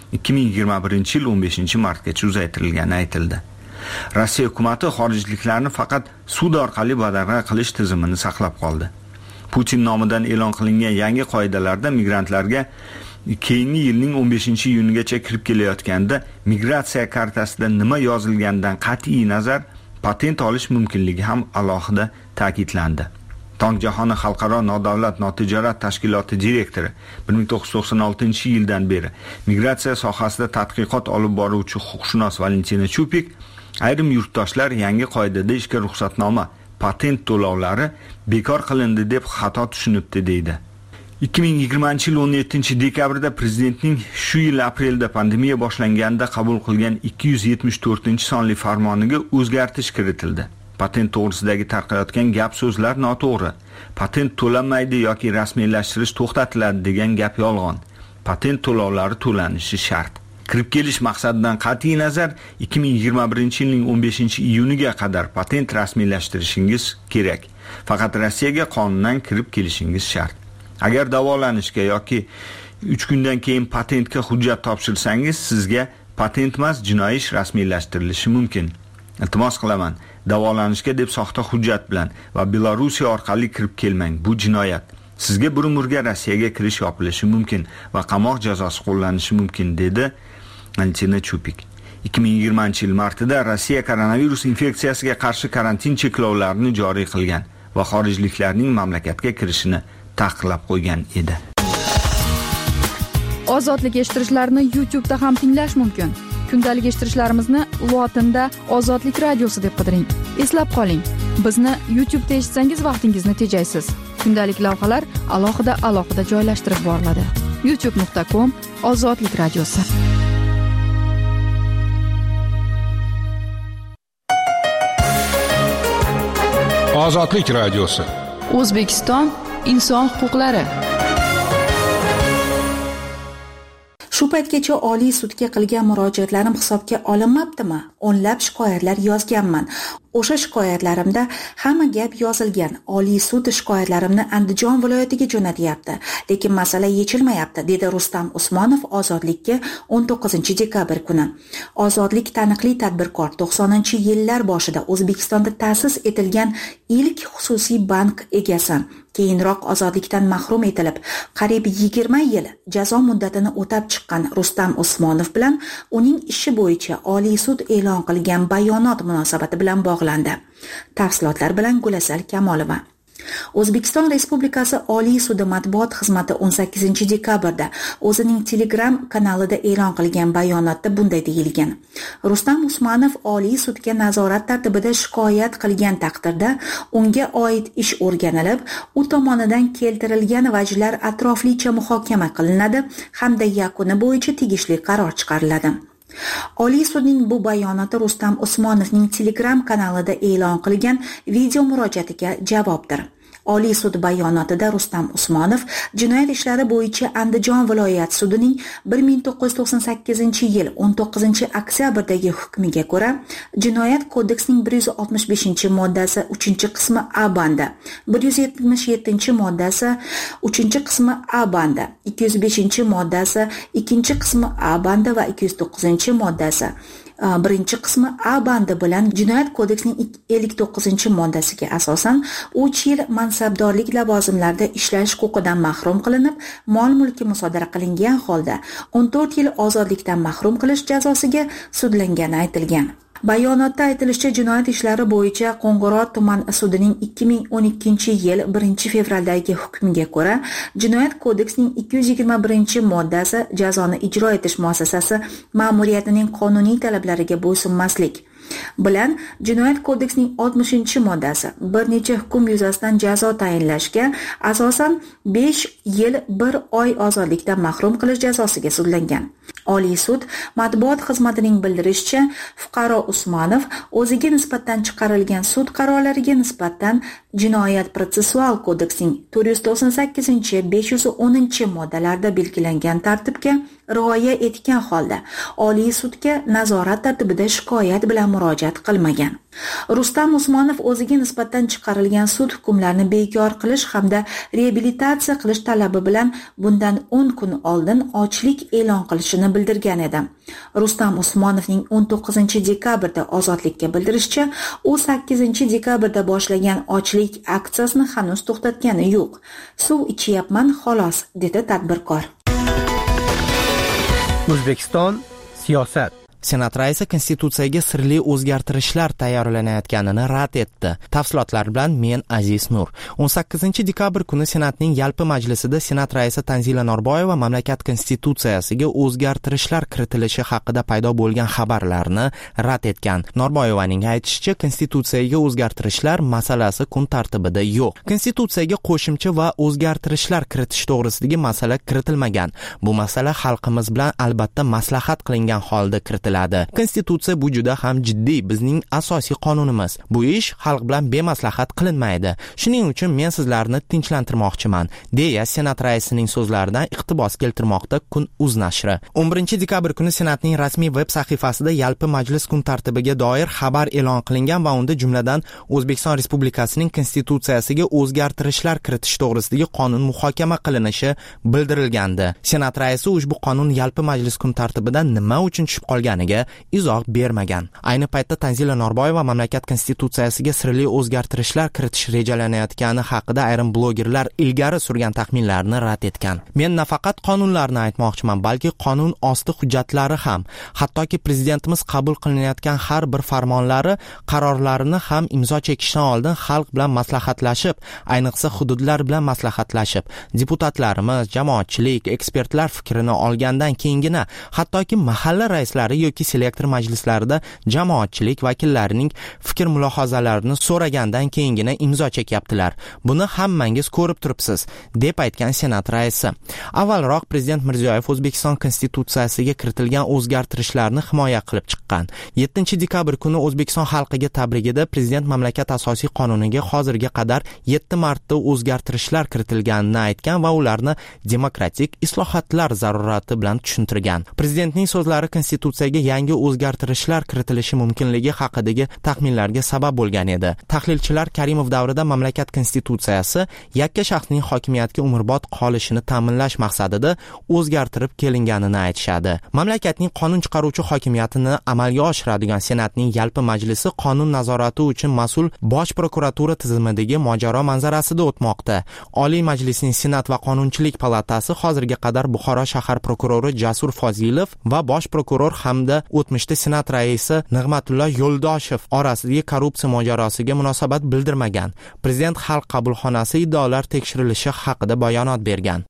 2021-yil 15-martgacha uzaytirilgani aytildi. Rossiya hukumatı xorijliklarni faqat sud orqali badarg'a qilish tizimini saqlab qoldi. Putin nomidan e'lon qilingan yangi qoidalarda migrantlarga keyingi yilning 15-iyunigacha kirib kelayotganda migratsiya kartasida nima yozilganidan qat'iy nazar patent olish mumkinligi ham alohida ta'kidlandi. Tong jahoni xalqaro nodavlat notijorat tashkiloti direktori 1996-yildan beri migratsiya sohasida tadqiqot olib boruvchi huquqshunos Valentina Chupik ayrim yurtdoshlar yangi qoidada ishga ruxsatnoma, patent to'lovlari bekor qilindi deb xato tushunibdi deydi. 2020-yil 17-dekabrda prezidentning shu yil aprelda pandemiya boshlanganda qabul qilgan 274-sonli farmoniga o'zgartish kiritildi. Patent to'g'risidagi tarqayotgan gap so'zlar noto'g'ri. Patent to'lanmaydi yoki rasmiylashtirish to'xtatiladi degan gap yolg'on. Patent to'lovlari to'lanishi shart. Kirib kelish maqsadidan qat'iy nazar 2021-yilning 15-iyuniga qadar patent rasmiylashtirishingiz kerak. Faqat Rossiyaga qonundan kirib kelishingiz shart. Agar davolanishga yoki 3 kundan keyin patentga hujjat topshirsangiz, sizga patent emas, jinoiy ish rasmiylashtirilishi mumkin. Iltimos qilaman, davolanishga deb soxta hujjat bilan va Belorusiya orqali kirib kelmang. Bu jinoyat. Sizga bir umrga Rossiyaga kirish yopilishi mumkin va qamoq jazosi qo'llanishi mumkin, dedi Valentina Chupik. 2020-yil martida Rossiya koronavirus infeksiyasiga qarshi karantin cheklovlarini joriy qilgan va xorijliklarning mamlakatga kirishini taqiqlab qo'ygan edi. Ozodlik eshittirishlarni YouTube'da ham tinglash mumkin. Kundalik eshittirishlarimizni lotinda Ozodlik radiosi deb qidiring. Eslab qoling, bizni YouTube'da eshitsangiz vaqtingizni tejaysiz. Kundalik lavhalar alohida joylashtirib boriladi. youtube.com/Ozodlik radiosi. Ozodlik radiosi. O'zbekiston inson huquqlari. Shu paytgacha Oliy sudga qilgan murojaatlarim hisobga olinmabdimi? O'nlab shikoyatlar yozganman. O'sha shikoyatlarimda hamma gap yozilgan. Oliy sud shikoyatlarimni Andijon viloyatiga jo'natyapti, lekin masala yechilmayapti, dedi Rustam Usmonov Ozodlikka 19-dekabr kuni. Ozodlik taniqli tadbirkor, 90-yillar boshida O'zbekistonda ta'sis etilgan ilk xususiy bank egasi. Keyinroq ozodlikdan mahrum etilib, qariyb 20 yil jazo muddatini o'tab chiqqan Rustam Usmonov bilan uning ishi bo'yicha Oliy sud e'lon qilgan bayonot munosabati bilan bog'landi. Tafsilotlar bilan Gulasal Kamolova. O'zbekiston Respublikasi Oliy sudi matbuot xizmati 18 dekabrda o'zining Telegram kanalida e'lon qilgan bayonotda bunday deyilgan: Rustam Usmonov Oliy sudga nazorat tartibida shikoyat qilgan taqdirda unga oid ish o'rganilib, u tomonidan keltirilgan vajlar atroflicha muhokama qilinadi hamda yakuni bo'yicha tegishli qaror chiqariladi. Oliy sudning bu bayonoti Rustam Usmonovning Telegram kanalida e'lon qilgan video murojaatiga javobdir. Oliy sud bayonotida Rustam Usmonov jinoyat ishlari bo'yicha Andijon viloyat sudining 1998-yil 19-oktyabrdagi hukmiga ko'ra Jinoyat kodeksining 165-moddasi 3-qismi A bandi, 177-moddasi 3-qismi A bandi, 205-moddasi 2-qismi A bandi va 209-moddasi 1-qismi A bandi bilan Jinoyat kodeksining 59-moddasiga asosan 3 yil mansabdorlik lavozimlarida ishlash huquqidan mahrum qilinib, mol-mulki musodara qilingan holda 14 yil ozodlikdan mahrum qilish jazosiga sudlangani aytilgan. Bayonotda aytilishicha, jinoyat ishlari bo'yicha Qo'ng'irot tuman sudining 2012-yil 1-fevraldagi hukmiga ko'ra Jinoyat kodeksining 221-moddasi jazoni ijro etish muassasasi ma'muriyatining qonuniy talablariga bo'ysunmaslik bilan Jinoyat kodeksining 60-moddasi bir necha hukm yuzasidan jazo tayinlashga asosan 5 yil 1 oy ozodlikdan mahrum qilish jazosiga sudlangan. Oliy sud matbuot xizmatining bildirishicha, fuqaro Usmonov o'ziga nisbatan chiqarilgan sud qarorlariga nisbatan Jinoyat protsessual kodeksining 498-510-moddalarida belgilangan tartibga rioya etgan holda Oliy sudga nazorat tartibida shikoyat bilan murojaat qilmagan. Rustam Usmonov o'ziga nisbatan chiqarilgan sud hukmlarini bekor qilish hamda reabilitatsiya qilish talabi bilan bundan 10 kun oldin ochlik e'lon qilishini bildirgan edi. Rustam Usmonovning 19 dekabrda ozodlikka bildirishicha, u 8 dekabrda boshlagan ochlik aksiyasini hanuz to'xtatgani yo'q. Suv ichyapman xolos, dedi tadbirkor. O'zbekiston siyosat. Senat raisi konstitutsiyaga sirli o'zgartirishlar tayyorlanayotganini rad etdi. Tafsilotlar bilan men Aziz Nur. 18 dekabr kuni Senatning yalpi majlisida Senat raisi Tanzila Norboyeva mamlakat konstitutsiyasiga o'zgartirishlar kiritilishi haqida paydo bo'lgan xabarlarni rad etgan. Norboyevaning aytishicha, konstitutsiyaga o'zgartirishlar masalasi kun tartibida yo'q. Konstitutsiyaga qo'shimcha va o'zgartirishlar kiritish to'g'risidagi masala kiritilmagan. Bu masala xalqimiz bilan albatta maslahat qilingan holda kiritiladi. Konstitutsiya bu juda ham jiddiy bizning asosiy qonunimiz. Bu ish xalq bilan bemaslahat qilinmaydi. Shuning uchun men sizlarni tinchlantirmoqchiman, deya Senat raisining so'zlaridan iqtibos keltirmoqda Kun.uz nashri. 11 dekabr kuni Senatning rasmiy veb sahifasida yalpi majlis kun tartibiga doir xabar e'lon qilingan va unda jumladan O'zbekiston Respublikasining konstitutsiyasiga o'zgartirishlar kiritish to'g'risidagi qonun muhokama qilinishi bildirilgandi. Senat raisi ushbu qonun yalpi majlis kun tartibidan nima uchun tushib qolgan izoh bermagan. Ayni paytda Tanzila Norboyeva mamlakat konstitutsiyasiga sirli o'zgartirishlar kiritish rejalanayotgani haqida ayrim blogerlar ilgari surgan taxminlarni rad etgan. Men nafaqat qonunlarni aytmoqchiman, balki qonun osti hujjatlari ham, hattoki prezidentimiz qabul qilinayotgan har bir farmonlari, qarorlarini ham imzo chekishdan oldin xalq bilan maslahatlashib, ayniqsa hududlar bilan maslahatlashib, deputatlarimiz, jamoatchilik, ekspertlar fikrini olgandan keyingina, hattoki mahalla raislari yoki selektor majlislarida jamoatchilik vakillarining fikr mulohazalarini so'ragandan keyingina imzo chekyaptilar. Buni hammangiz ko'rib turibsiz, deb aytgan Senat raisi. Avvalroq Prezident Mirziyoyev O'zbekiston konstitutsiyasiga kiritilgan o'zgartirishlarni himoya qilib chiqqan. 7 dekabr kuni O'zbekiston xalqiga tabrigida Prezident mamlakat asosiy qonuniga hozirga qadar 7 marta o'zgartirishlar kiritilganini aytgan va ularni demokratik islohotlar zarurati bilan tushuntirgan. Prezidentning so'zlari konstitutsiyaga yangi o'zgartirishlar kiritilishi mumkinligi haqidagi taxminlarga sabab bo'lgan edi. Tahlilchilar Karimov davrida mamlakat konstitutsiyasi yakka shaxsning hokimiyatga umrbod qolishini ta'minlash maqsadida o'zgartirib kelinganini aytishadi. Mamlakatning qonun chiqaruvchi hokimiyatini amalga oshiradigan Senatning yalpi majlisi qonun nazorati uchun mas'ul Bosh prokuratura tizimidagi mojaro manzarasida o'tmoqda. Oliy Majlisning Senat va Qonunchilik palatasi hozirga qadar Buxoro shahar prokurori Jasur Fozilov va bosh prokuror hamda hamda o'tmishda Senat raisi Nig'matullo Yo'ldoshev orasidagi korrupsiya mojarosiga munosabat bildirmagan. Prezident Xalq qabulxonasi iddaolar tekshirilishi haqida bayonot bergan.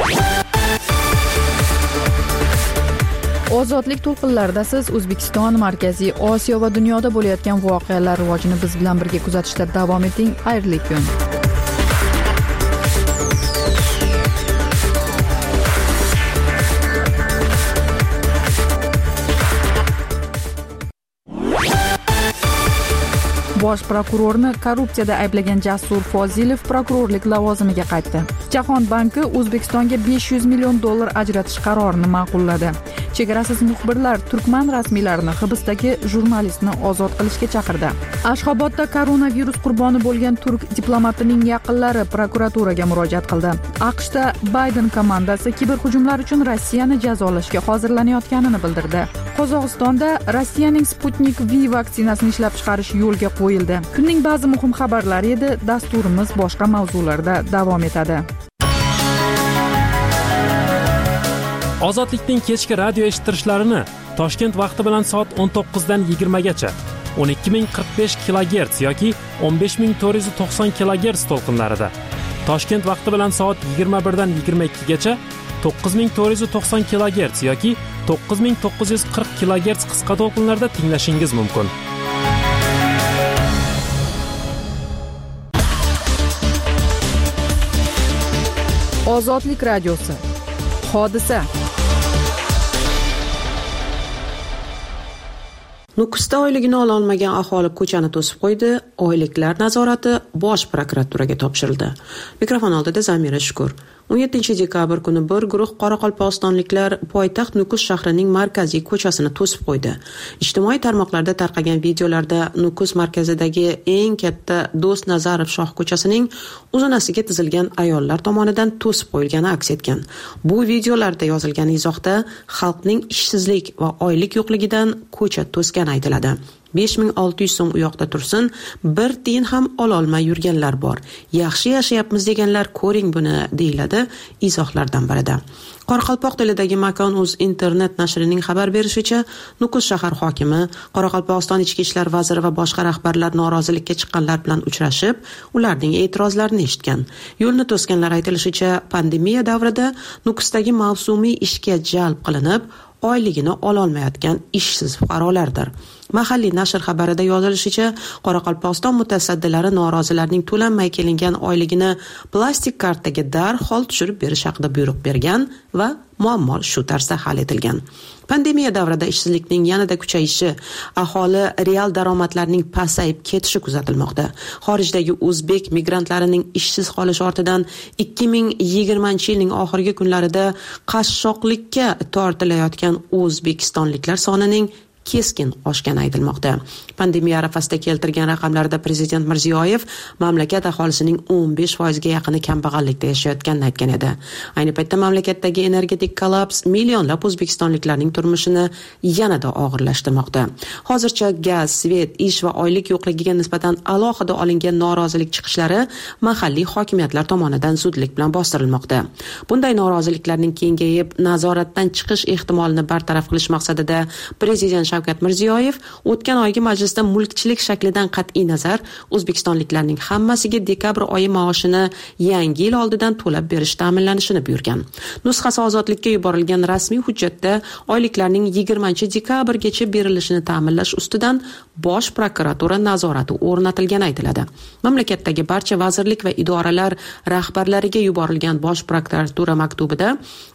Ozodlik to'lqinlarida siz O'zbekiston, Markaziy Osiyo va dunyoda bo'layotgan voqealar rivojini biz bilan birga kuzatishda davom eting. Xayrli kun. Bosh prokurorni korrupsiyada ayblagan Jasur Fozilov prokurorlik lavozimiga qaytdi. Jahon banki O'zbekistonga 500 million dollar ajratish qarorini ma'qulladi. Chegarasiz muxbirlar turkman rasmiylarini hibsdagi jurnalistni ozod qilishga chaqirdi. Ashxobodda koronavirus qurboni bo'lgan turk diplomatining yaqinlari prokuraturaga murojaat qildi. AQShda Bayden komandasi kiberhujumlar uchun Rossiyani jazolashga hozirlanayotganini bildirdi. Qozog'istonda Rossiyaning Sputnik V vaksinasini ishlab chiqarish yo'lga qo'yildi. Kunning ba'zi muhim xabarlari edi. Dasturimiz boshqa mavzularda davom etadi. Ozodlikning kechki radio eshittirishlarini Toshkent vaqti bilan soat 19 dan 20 gacha 12045 kHz yoki 15490 kHz to'lqinlarida, Toshkent vaqti bilan soat 21 dan 22 gacha 9490 kHz yoki 9940 kHz qisqa to'lqinlarda tinglashingiz mumkin. Ozodlik radiosi. Hodisa. Nukusda oyligini ola olmagan aholi ko'chani to'sib qo'ydi. Oyliklar nazorati Bosh prokuraturaga topshirildi. Mikrofon oldida Zamira Shukur. 17 dekabr kuni bir guruh qoraqalpog'istonliklar poytaxt Nukus shahrining markaziy ko'chasini to'sib qo'ydi. Ijtimoiy tarmoqlarda tarqagan videolarda Nukus markazidagi eng katta Do'st Nazarov Shoh ko'chasining uzunasiga tizilgan ayollar tomonidan to'sib qo'yilgani aks etgan. Bu videolarda yozilgan izohda xalqning ishsizlik va oylik yo'qligidan ko'cha to'sgani aytiladi. 5600 so'm u yoqda tursin, bir tiyin ham ololmay yurganlar bor. Yaxshi yashayapmiz deganlar ko'ring buni, deyiladi izohlardan birida. Qoraqalpoq tilidagi Makon.uz internet nashrining xabar berishicha, Nukus shahar hokimi, Qoraqalpog'iston ichki ishlar vaziri va boshqa rahbarlar norozilikka chiqqanlar bilan uchrashib, ularning e'tirozlarini eshitgan. Yo'lni to'sganlar aytilishicha, pandemiya davrida Nukusdagi mavsumiy ishga jalb qilinib, oyligini ololmayotgan ishsiz fuqarolardir. Mahalliy nashr xabarida yozilishicha, Qoraqalpog'iston mutasaddilari norozilarning to'lanmay kelingan oyligini plastik kartaga darhol tushirib berish haqida buyruq bergan va muammo shu tarzda hal etilgan. Pandemiya davrida ishsizlikning yanada kuchayishi, aholi real daromadlarning pasayib ketishi kuzatilmoqda. Xorijdagi o'zbek migrantlarining ishsiz qolish ortidan 2020-yilning oxirgi kunlarida qashshoqlikka tortilayotgan o'zbekistonliklar sonining keskin oshgani aytilmoqda. Pandemiya arafasida keltirgan raqamlarda Prezident Mirziyoyev mamlakat aholisining 15% ga yaqini kambag'allikda yashayotganini aytgan edi. Ayni paytda mamlakatdagi energetik kollaps millionlab o'zbekistonliklarning turmushini yanada og'irlashtirmoqda. Hozircha gaz, svet, ish va oylik yo'qligiga nisbatan alohida olingan norozilik chiqishlari mahalliy hokimiyatlar tomonidan zudlik bilan bostirilmoqda. Bunday noroziliklarning kengayib, nazoratdan chiqish ehtimolini bartaraf qilish maqsadida Prezident Shavkat Mirziyoyev o'tgan oygi majlisda mulkchilik shaklidan qat'iy nazar o'zbekistonliklarning hammasiga dekabr oyi maoshini yangi yil oldidan to'lab berish ta'minlanishini buyurgan. Nusxasi ozodlikka yuborilgan rasmiy hujjatda oyliklarning 20-dekabrgacha berilishini ta'minlash ustidan Bosh prokuratura nazorati o'rnatilgani aytiladi. Mamlakatdagi barcha vazirlik va idoralar rahbarlariga yuborilgan Bosh prokuratura maktubida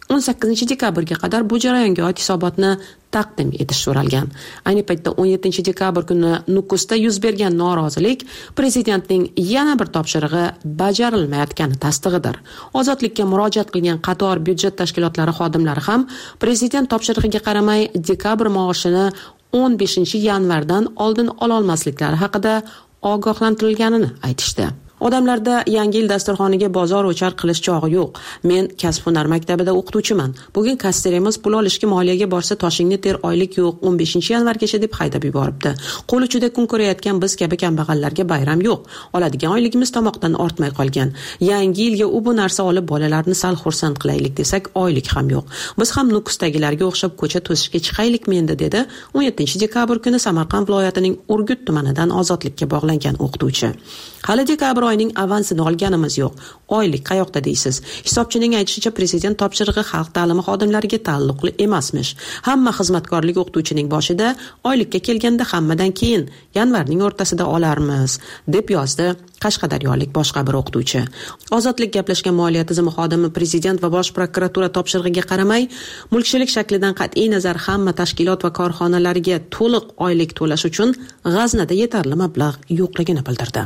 18 dekabrga qadar bu jarayonga oid hisobotni taqdim etish so'ralgan. Ayni paytda 17 dekabr kuni Nukusda yuz bergan norozilik prezidentning yana bir topshirig'i bajarilmayotgani tasdig'idir. Ozodlikka murojaat qilgan qator byudjet tashkilotlari xodimlari ham prezident topshirig'iga qaramay dekabr maoshini 15 yanvardan oldin ola olmasliklari haqida ogohlantirilganini aytishdi. Odamlarda yangi yil dasturxoniga bozor o'char qilish chog'i yo'q. Men kasb-hunar maktabida o'qituvchiman. Bugun kasterimiz pul olishga moliyaga borsa toshingni ter, oylik yo'q, 15-yanvargacha deb haydab yuboribdi. Qo'l uchida kun ko'rayotgan biz kabi kambag'allarga bayram yo'q. Oladigan oyligimiz tomoqdan ortmay qolgan. Yangi yilga u bu narsa olib bolalarni sal xursand qilaylik desak, oylik ham yo'q. Biz ham Nukusdagilarga o'xshab ko'cha to'sishga chiqaylikmi endi dedi 17-dekabr kuni Samarqand viloyatining Urgut tumanidan ozodlikka bog'langan o'qituvchi. Hali dekabr oyining avansini olganimiz yo'q. Oylik qayoqda deysiz? Hisobchining aytishicha, prezident topshirig'i xalq ta'limi xodimlariga taalluqli emasmish. Hamma xizmatkorlik o'qituvchining boshida, oylikka kelganda hammadan keyin yanvarning o'rtasida olarmiz, deb yozdi qashqadaryolik boshqa bir o'qituvchi. Ozodlik gaplashgan moliya tizimi xodimi prezident va bosh prokuratura topshirig'iga qaramay, mulkchilik shaklidan qat'iy nazar hamma tashkilot va korxonalarga to'liq oylik to'lash uchun g'aznada yetarli mablag' yo'qligini bildirdi.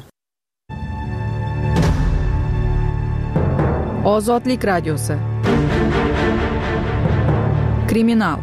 Ozodlik radiosi. Kriminal.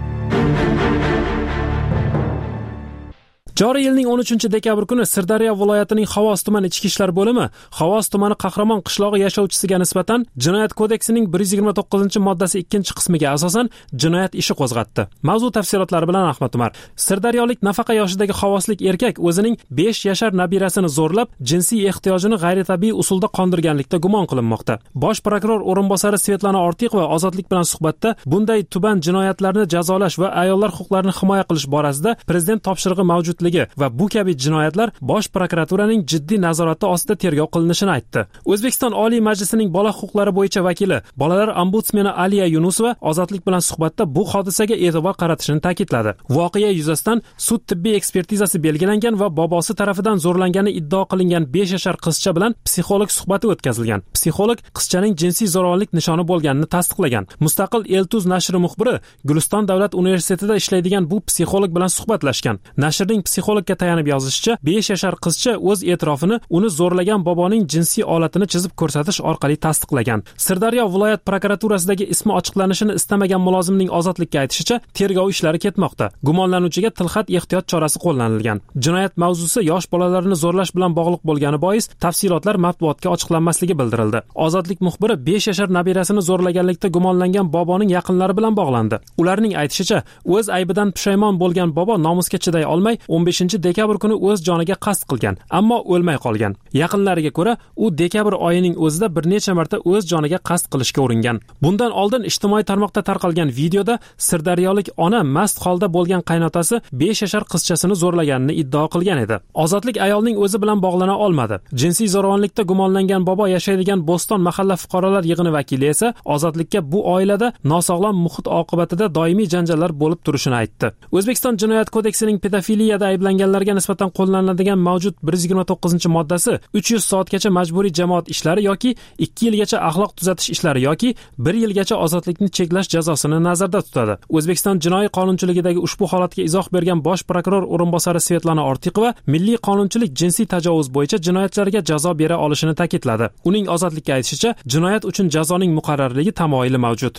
Joriy yilning 13-dekabr kuni Sirdaryo viloyatining Xovos tumani ichki ishlar bo'limi Xovos tumani Qahramon qishlog'i yashovchisiga nisbatan Jinoyat kodeksining 129-moddasi 2-qismiga asosan jinoyat ishi qo'zg'atdi. Mavzu tafsilotlari bilan Ahmad Umar. Sirdaryolik nafaqa yoshidagi xovoslik erkak o'zining 5 yashar nabirasini zo'rlab, jinsiy ehtiyojini g'ayritabiiy usulda qondirganlikda gumon qilinmoqda. Bosh prokuror o'rinbosari Svetlana Ortiqova Ozodlik bilan suhbatda bunday tuban jinoyatlarni jazolash va ayollar huquqlarini himoya qilish borasida prezident topshirig'i mavjudligi va bu kabi jinoyatlar bosh prokuraturaning jiddiy nazorati ostida tergov qilinishini aytdi. O'zbekiston Oliy Majlisining bola huquqlari bo'yicha vakili, bolalar ombudsmeni Aliya Yunusova Ozodlik bilan suhbatda bu hodisaga e'tibor qaratishini ta'kidladi. Voqea yuzasidan sud tibbiy ekspertizasi belgilangan va bobosi tarafidan zo'rlangani iddao qilingan 5 yashar qizcha bilan psixolog suhbati o'tkazilgan. Psixolog qizchaning jinsiy zo'ravonlik nishoni bo'lganini tasdiqlagan. Mustaqil Eltuz nashri muxbiri Guliston davlat universitetida ishlaydigan bu psixolog bilan suhbatlashgan. Nashrning psixologga tayanib yozishicha, 5 yashar qizcha o'z e'tirofini uni zo'rlagan boboning jinsiy olatini chizib ko'rsatish orqali tasdiqlagan. Sirdaryo viloyat prokuraturasidagi ismi ochiqlanishini istamagan mulozimning Ozodlikka aytishicha, tergov ishlari ketmoqda. Gumonlanuvchiga tilxat ehtiyot chorasi qo'llanilgan. Jinoyat mavzusi yosh bolalarni zo'rlash bilan bog'liq bo'lgani bois tafsilotlar matbuotga ochiqlanmasligi bildirildi. Ozodlik muxbiri 5 yashar nabirasini zo'rlaganlikda gumonlangan boboning yaqinlari bilan bog'landi. Ularning aytishicha, o'z aybidan pushaymon bo'lgan bobo nomusga chiday olmay 15-dekabr kuni o'z joniga qasd qilgan, ammo o'lmay qolgan. Yaqinlariga ko'ra, u dekabr oyining o'zida bir necha marta o'z joniga qasd qilishga uringan. Bundan oldin ijtimoiy tarmoqda tarqalgan videoda sirdaryolik ona mast holda bo'lgan qaynotasi 5 yashar qizchasini zo'rlaganini iddao qilgan edi. Ozodlik ayolning o'zi bilan bog'lana olmadi. Jinsiy zo'ravonlikda gumonlangan bobo yashaydigan Bo'ston mahalla fuqarolar yig'ini vakili esa Ozodlikka bu oilada nosog'lom muhit oqibatida doimiy janjallar bo'lib turishini aytdi. O'zbekiston Jinoyat kodeksining pedofiliyada ayblanganlarga nisbatan qo'llaniladigan mavjud 129-moddasi 300 soatgacha majburiy jamoat ishlari yoki 2 yilgacha axloq tuzatish ishlari yoki 1 yilgacha ozodlikni cheklash jazosini nazarda tutadi. O'zbekiston jinoiy qonunchiligidagi ushbu holatga izoh bergan bosh prokuror o'rinbosari Svetlana Ortiqova milliy qonunchilik jinsiy tajovuz bo'yicha jinoyatchilarga jazo bera olishini ta'kidladi. Uning Ozodlikka aytishicha, jinoyat uchun jazoning muqarrarligi tamoyili mavjud.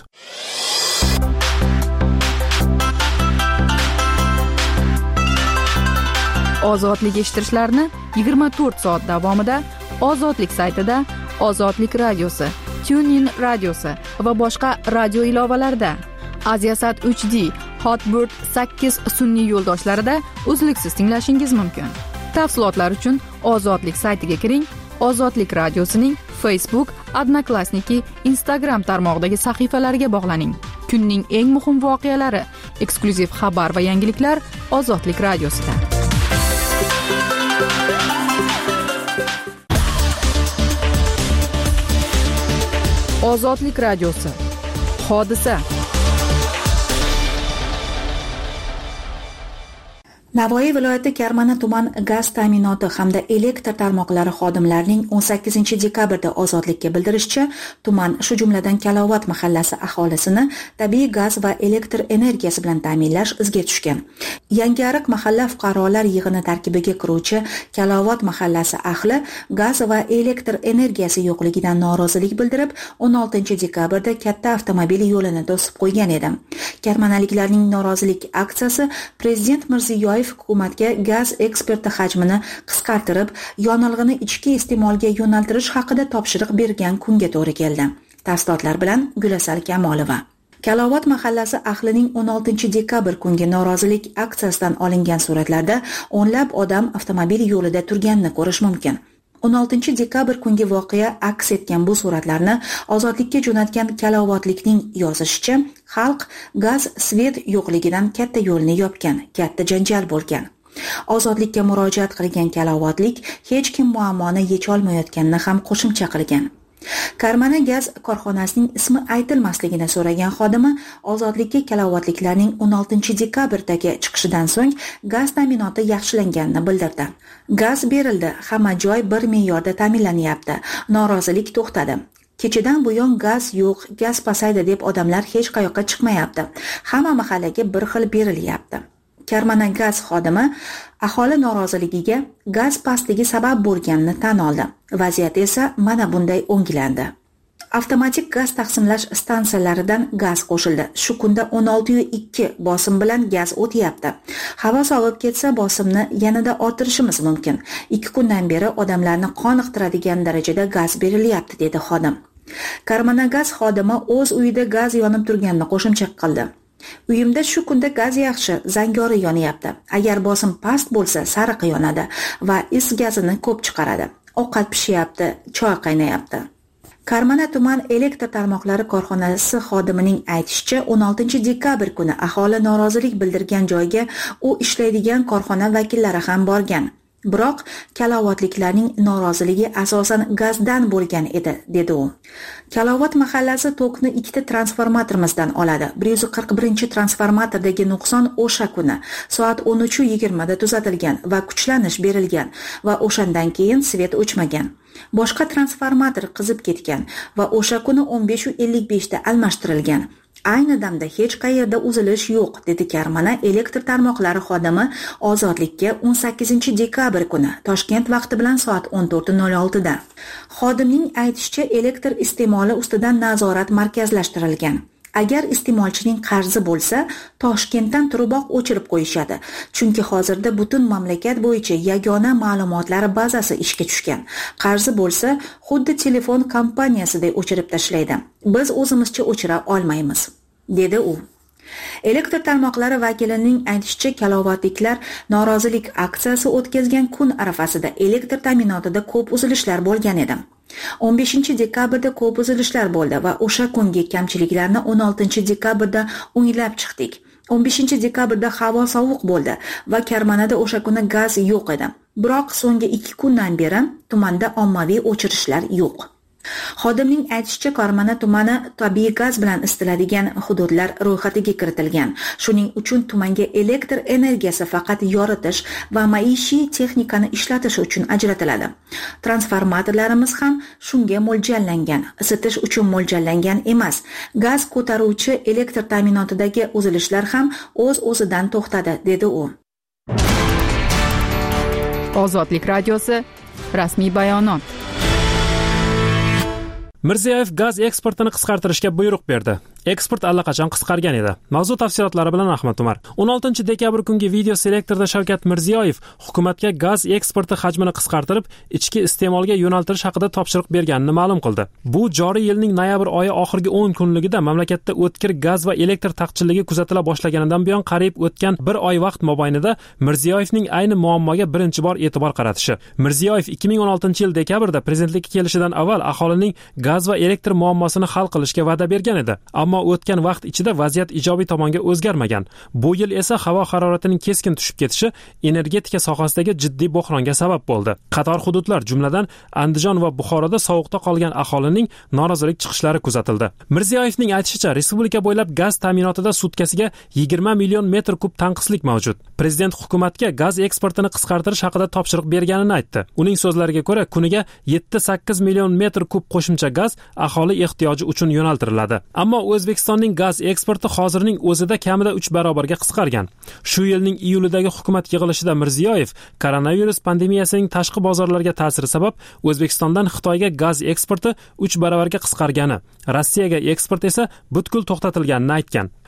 Ozodlik eshittirishlarni 24 soat davomida Ozodlik saytida, Ozodlik radiosi, TuneIn radiosi va boshqa radio ilovalarida, Aziasat 3D, Hotbird 8 sun'iy yo'ldoshlarida uzluksiz tinglashingiz mumkin. Tafsilotlar uchun Ozodlik saytiga kiring. Ozodlik radiosining Facebook, Odnoklassniki, Instagram tarmog'idagi sahifalariga bog'laning. Kunning eng muhim voqealari, eksklyuziv xabar va yangiliklar Ozodlik radiosida. Ozodlik radiosi. Hodisa. Navoiy viloyati Karmana tuman gaz ta'minoti hamda elektr tarmoqlari xodimlarining 18-dekabrda Ozodlikka bildirishicha, tuman shu jumladan Kalovat mahallasi aholisini tabiiy gaz va elektr energiyasi bilan ta'minlash izga tushgan. Yangiariq mahalla fuqarolar yig'ini tarkibiga kiruvchi Kalovat mahallasi ahli gaz va elektr energiyasi yo'qligidan norozilik bildirib, 16-dekabrda katta avtomobil yo'lini to'sib qo'ygan edi. Karmanaliklarning norozilik aksiyasi Prezident Mirziyoyev Mirziyoyev hukumatga gaz eksporti hajmini qisqartirib, yonilg'ini ichki iste'molga yo'naltirish haqida topshiriq bergan kunga to'g'ri keldi. Tafsilotlar bilan Gulasal Kamolova. Kalovat mahallasi ahlining 16 dekabr kungi norozilik aksiyasidan olingan suratlarda o'nlab odam avtomobil yo'lida turganini ko'rish mumkin. 16 dekabr kungi voqea aks etgan bu suratlarni Ozodlikka jo'natgan Kalovatlikning yozishicha, xalq gaz svet yo'qligidan katta yo'lni yopgan, katta janjal bo'lgan. Ozodlikka murojaat qilgan Kalovatlik hech kim muammoni yecha olmayotganini ham qo'shimcha qilgan. Karmana gaz korxonasining ismi aytilmasligini so'ragan xodimi Ozodlikka Kalovatliklarning 16 dekabrdagi chiqishidan so'ng gaz ta'minoti yaxshilanganini bildirdi. Gaz berildi, hamma joy bir me'yorda ta'minlanyapti. Norozilik to'xtadi. Kechadan buyon gaz yo'q, gaz pasaydi deb odamlar hech qayoqqa chiqmayapti. Hamma mahallaga bir xil berilyapti. Karmana gaz xodimi aholi noroziligiga gaz pastligi sabab bo'lganini tan oldi. Vaziyat esa mana bunday o'ngilandi. Avtomatik gaz taqsimlash stansiyalaridan gaz qo'shildi. Shu kunda 16.2 bosim bilan gaz o'tyapti. Havo sovib ketsa bosimni yanada orttirishimiz mumkin. 2 kundan beri odamlarni qoniqtiradigan darajada gaz berilyapti, dedi xodim. Karmana gaz xodimi o'z uyida gaz yonib turganini qo'shimcha qildi. Uyimda shu kunda gaz yaxshi, zangori yonyapti. Agar bosim past bo'lsa, sariq yonadi va is gazini ko'p chiqaradi. Ovqat pishyapti, choy qaynayapti. Karmana tuman elektr tarmoqlari korxonasi xodimining aytishicha, 16 dekabr kuni aholi norozilik bildirgan joyga u ishlaydigan korxona vakillari ham borgan. Biroq Kalovatliklarning noroziligi asosan gazdan bo'lgan edi, dedi u. Kalovat mahallasi tokni 2 transformatorimizdan oladi. 141-transformatordagi nuqson o'sha kuni soat 13:20 da tuzatilgan va kuchlanish berilgan va o'shandan keyin svet o'chmagan. Boshqa transformator qizib ketgan va o'sha kuni 15:55 da almashtirilgan. Ayni damda hech qayerda uzilish yo'q, dedi Karmana elektr tarmoqlari xodimi Ozodlikka 18 dekabr kuni Toshkent vaqti bilan soat 14:06 da. Xodimning aytishicha, elektr iste'moli ustidan nazorat markazlashtirilgan. Agar iste'molchining qarzi bo'lsa, Toshkentdan turiboq o'chirib qo'yishadi. Chunki hozirda butun mamlakat bo'yicha yagona ma'lumotlar bazasi ishga tushgan. Qarzi bo'lsa, xuddi telefon kompaniyasiday o'chirib tashlaydi. Biz o'zimizcha o'chira olmaymiz, dedi u. Elektr tarmoqlari vakilining aytishicha, Kalovatliklar norozilik aksiyasi o'tkazgan kun arafasida elektr ta'minotida ko'p uzilishlar bo'lgan edi. 15 dekabrda ko'p uzilishlar bo'ldi va o'sha kungi kamchiliklarni 16 dekabrda o'nglab chiqdik. 15 dekabrda havo sovuq bo'ldi va Karmanada o'sha kuni gaz yo'q edi. Biroq so'nggi 2 kundan beri tumanda ommaviy o'chirishlar yo'q. Xodimning aytishicha, Karmana tumani tabiiy gaz bilan isitiladigan hududlar ro'yxatiga kiritilgan. Shuning uchun tumanga elektr energiyasi faqat yoritish va maishiy texnikani ishlatish uchun ajratiladi. Transformatorlarimiz ham shunga mo'ljallangan, isitish uchun mo'ljallangan emas. Gaz ko'taruvchi elektr ta'minotidagi uzilishlar ham o'z-o'zidan to'xtadi, dedi u. Ozodlik radiosi rasmiy bayonot. Mirziyoyev gaz eksportini qisqartirishga buyruq berdi. Eksport allaqachon qisqargan edi. Mavzu tafsilotlari bilan Ahmad Umar. 16 dekabr kungi video selektorda Shavkat Mirziyoyev hukumatga gaz eksporti hajmini qisqartirib, ichki iste'molga yo'naltirish haqida topshiriq berganini ma'lum qildi. Bu joriy yilning noyabr oyi oxirgi 10 kunligida mamlakatda o'tkir gaz va elektr taqchilligi kuzatila boshlaganidan buyon qariyb o'tgan bir oy vaqt mobaynida Mirziyoyevning ayni muammoga birinchi bor e'tibor qaratishi. Mirziyoyev 2016-yil dekabrda prezidentlikka kelishidan avval aholining gaz va elektr muammosini hal qilishga va'da bergan edi. Ammo o'tgan vaqt ichida vaziyat ijobiy tomonga o'zgarmagan. Bu yil esa havo haroratining keskin tushib ketishi energetika sohasidagi jiddiy bo'hronga sabab bo'ldi. Qator hududlar, jumladan Andijon va Buxoroda sovuqda qolgan aholining norozilik chiqishlari kuzatildi. Mirziyoyevning aytishicha, respublika bo'ylab gaz ta'minotida sutkasiga 20 million metr kub tanqislik mavjud. Prezident hukumatga gaz eksportini qisqartirish haqida topshiriq berganini aytdi. Uning so'zlariga ko'ra, kuniga 7-8 million metr kub qo'shimcha gaz aholi ehtiyoji uchun yo'naltiriladi. Ammo O'zbekistonning gaz eksporti hozirning o'zida kamida 3 barobarga qisqargan. Shu yilning iyulidagi hukumat yig'ilishida Mirziyoyev koronavirus pandemiyasining tashqi bozorlarga ta'siri sabab O'zbekistondan Xitoyga gaz eksporti 3 barobarga qisqargani, Rossiyaga eksport esa butkul to'xtatilganini aytgan.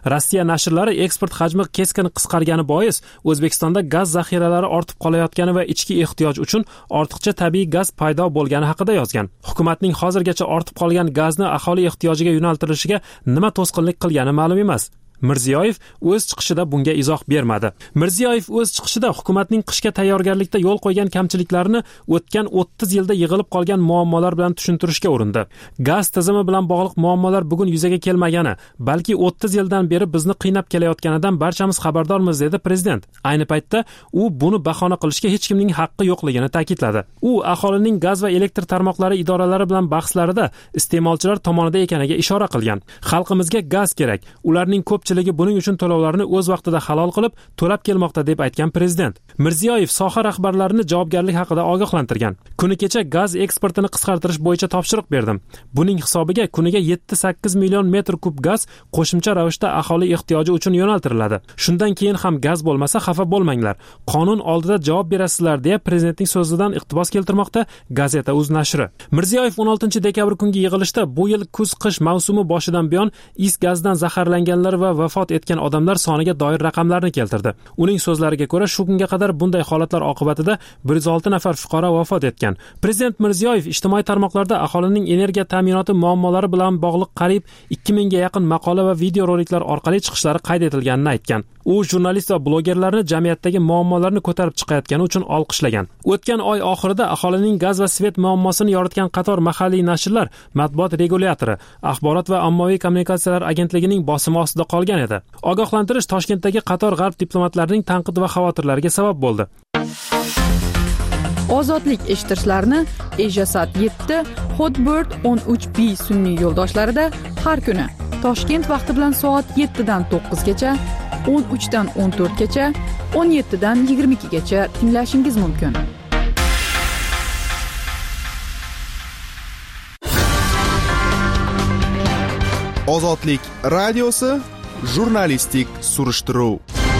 Rossiya nashrlari eksport hajmi keskin qisqargani bois O'zbekistonda gaz zaxiralari ortib qolayotgani va ichki ehtiyoj uchun ortiqcha tabiiy gaz paydo bo'lgani haqida yozgan. Hukumatning hozirgacha ortib qolgan gazni aholi ehtiyojiga yo'naltirishiga nima to'sqinlik qilgani ma'lum emas. Mirziyoyev o'z chiqishida bunga izoh bermadi. Mirziyoyev o'z chiqishida hukumatning qishga tayyorgarlikda yo'l qo'ygan kamchiliklarni o'tgan 30 yilda yig'ilib qolgan muammolar bilan tushuntirishga urindi. Gaz tizimi bilan bog'liq muammolar bugun yuzaga kelmagani, balki 30 yildan beri bizni qiynab kelayotganidan barchamiz xabardormiz dedi prezident. Ayni paytda u buni bahona qilishga hech kimning haqqi yo'qligini ta'kidladi. U aholining gaz va elektr tarmoqlari idoralari bilan bahslarida iste'molchilar tomonida ekaniga ishora qilgan. Xalqimizga gaz kerak. Ularning ko'pchiligi buning uchun to'lovlarni o'z vaqtida halol qilib to'lab kelmoqda deb aytgan prezident. Mirziyoyev soha rahbarlarini javobgarlik haqida ogohlantirgan. Kuni kecha gaz eksportini qisqartirish bo'yicha topshiriq berdim. Buning hisobiga kuniga 7-8 million metr kub gaz qo'shimcha ravishda aholi ehtiyoji uchun yo'naltiriladi. Shundan keyin ham gaz bo'lmasa xafa bo'lmanglar. Qonun oldida javob berasizlar deya prezidentning so'zidan iqtibos keltirmoqda Gazeta.uz nashri. Mirziyoyev 16 dekabr kungi yig'ilishda bu yil kuz-qish mavsumi boshidan buyon is gazdan zaharlanganlar va vafot etgan odamlar soniga doir raqamlarni keltirdi. Uning so'zlariga ko'ra, shu kunga qadar bunday holatlar oqibatida 106 nafar fuqaro vafot etgan. Prezident Mirziyoyev ijtimoiy tarmoqlarda aholining energiya ta'minoti muammolari bilan bog'liq qariyb 2000 ga yaqin maqola va video roliklar orqali chiqishlari qayd etilganini aytgan. U jurnalist va blogerlarni jamiyatdagi muammolarni ko'tarib chiqayotgani uchun olqishlagan. O'tgan oy oxirida aholining gaz va svet muammosini yoritgan qator mahalliy nashrlar matbuot regulyatori, axborot va ommaviy kommunikatsiyalar agentligining bosimi ostida qolgan edi. Ogohlantirish Toshkentdagi qator g'arb diplomatlarining tanqid va xavotirlariga sabab bo'ldi. Ozodlik eshittirishlarni Ejasat 7, Hotbird 13B sun'iy yo'ldoshlarida har kuni Toshkent vaqti bilan soat 7 dan 9 gacha, 13 dan 14 gacha, 17 dan 22 gacha tinglashingiz mumkin. Ozodlik radiosi jurnalistik surishtiruv.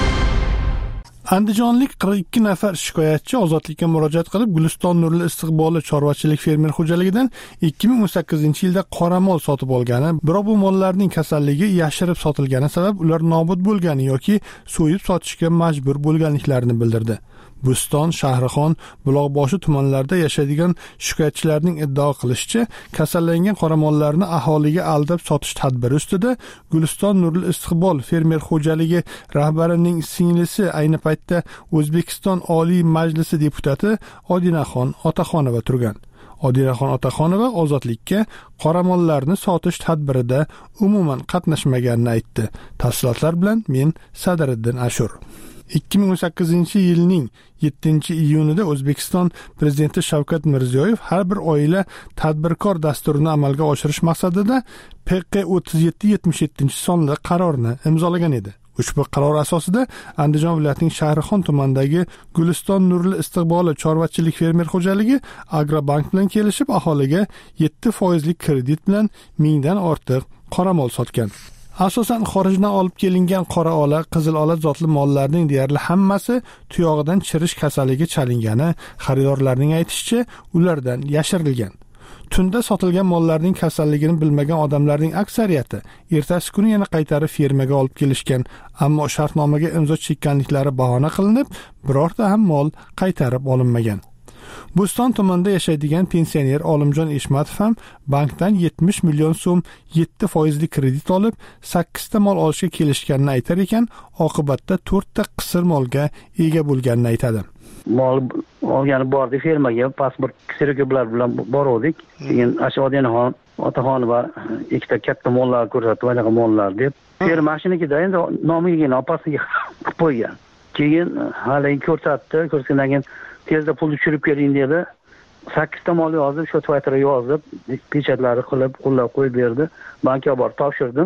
Andijonlik 42 nafar shikoyatchi ozodlikka murojaat qilib, Guliston Nurli istiqbolli chorvachilik fermer xo'jaligidan 2018-yilda qoramol sotib olgani, biroq bu mollarning kasalligi yashirib sotilgani sabab ular nobud bo'lgani yoki so'yib sotishga majbur bo'lganliklarini bildirdi. Buston, Shahrixon, Buloqboshi tumanlarida yashaydigan shikoyatchilarning iddao qilishicha, kasallangan qoramollarni aholiga aldab sotish tadbiri ustida Guliston Nurli istiqbol fermer xo'jaligi rahbarining singlisi ayni paytda O'zbekiston Oliy Majlisi deputati Odinaxon Otaxonova turgan. Odinaxon Otaxonova ozodlikka qoramollarni sotish tadbirida umuman qatnashmaganini aytdi. Tafsilotlar bilan men Sadiriddin Ashur. 2018-yilning 7-iyunida O'zbekiston prezidenti Shavkat Mirziyoyev har bir oila tadbirkor dasturini amalga oshirish maqsadida PQ 3777-sonli qarorni imzolagan edi. Ushbu qaror asosida Andijon viloyatining Shahrixon tumanidagi Guliston Nurli istiqbolli chorvachilik fermer xo'jaligi Agrobank bilan kelishib aholiga 7% kredit bilan 1000 dan ortiq qoramol sotgan. Asosan xorijdan olib kelingan qora ola, qizil ola zotli mollarning deyarli hammasi tuyog'idan chirish kasaliga chalingani, xaridorlarning aytishicha, ulardan yashirilgan. Tunda sotilgan mollarning kasalligini bilmagan odamlarning aksariyati ertasi kuni yana qaytarib fermaga olib kelishgan, ammo shartnomaga imzo chekkanliklari bahona qilinib, birorta ham mol qaytarib olinmagan. Buston tumanida yashaydigan pensioner Olimjon Eshmatov ham bankdan 70 million so'm 7% kredit olib 8 ta mol olishga kelishganini aytar ekan, oqibatda 4 ta qisir molga ega bo'lganini aytadi. Mol olgani bordik fermaga, pasport sertifikatlar bilan bordik. Keyin Ashodiyaxon Otaxonova ikkita katta mollar ko'rsatdi, anaqa mollar deb. Ferma mashinikida endi nomiga opasiga qilib qo'ygan. Keyin hali ko'rsatgandan keyin tezda pul tushirib keling dedi. 8 ta mol yozib, shu Twitterga yozib, pechatlari qilib, qo'llab qo'yib berdi. Bankka borib topshirdim.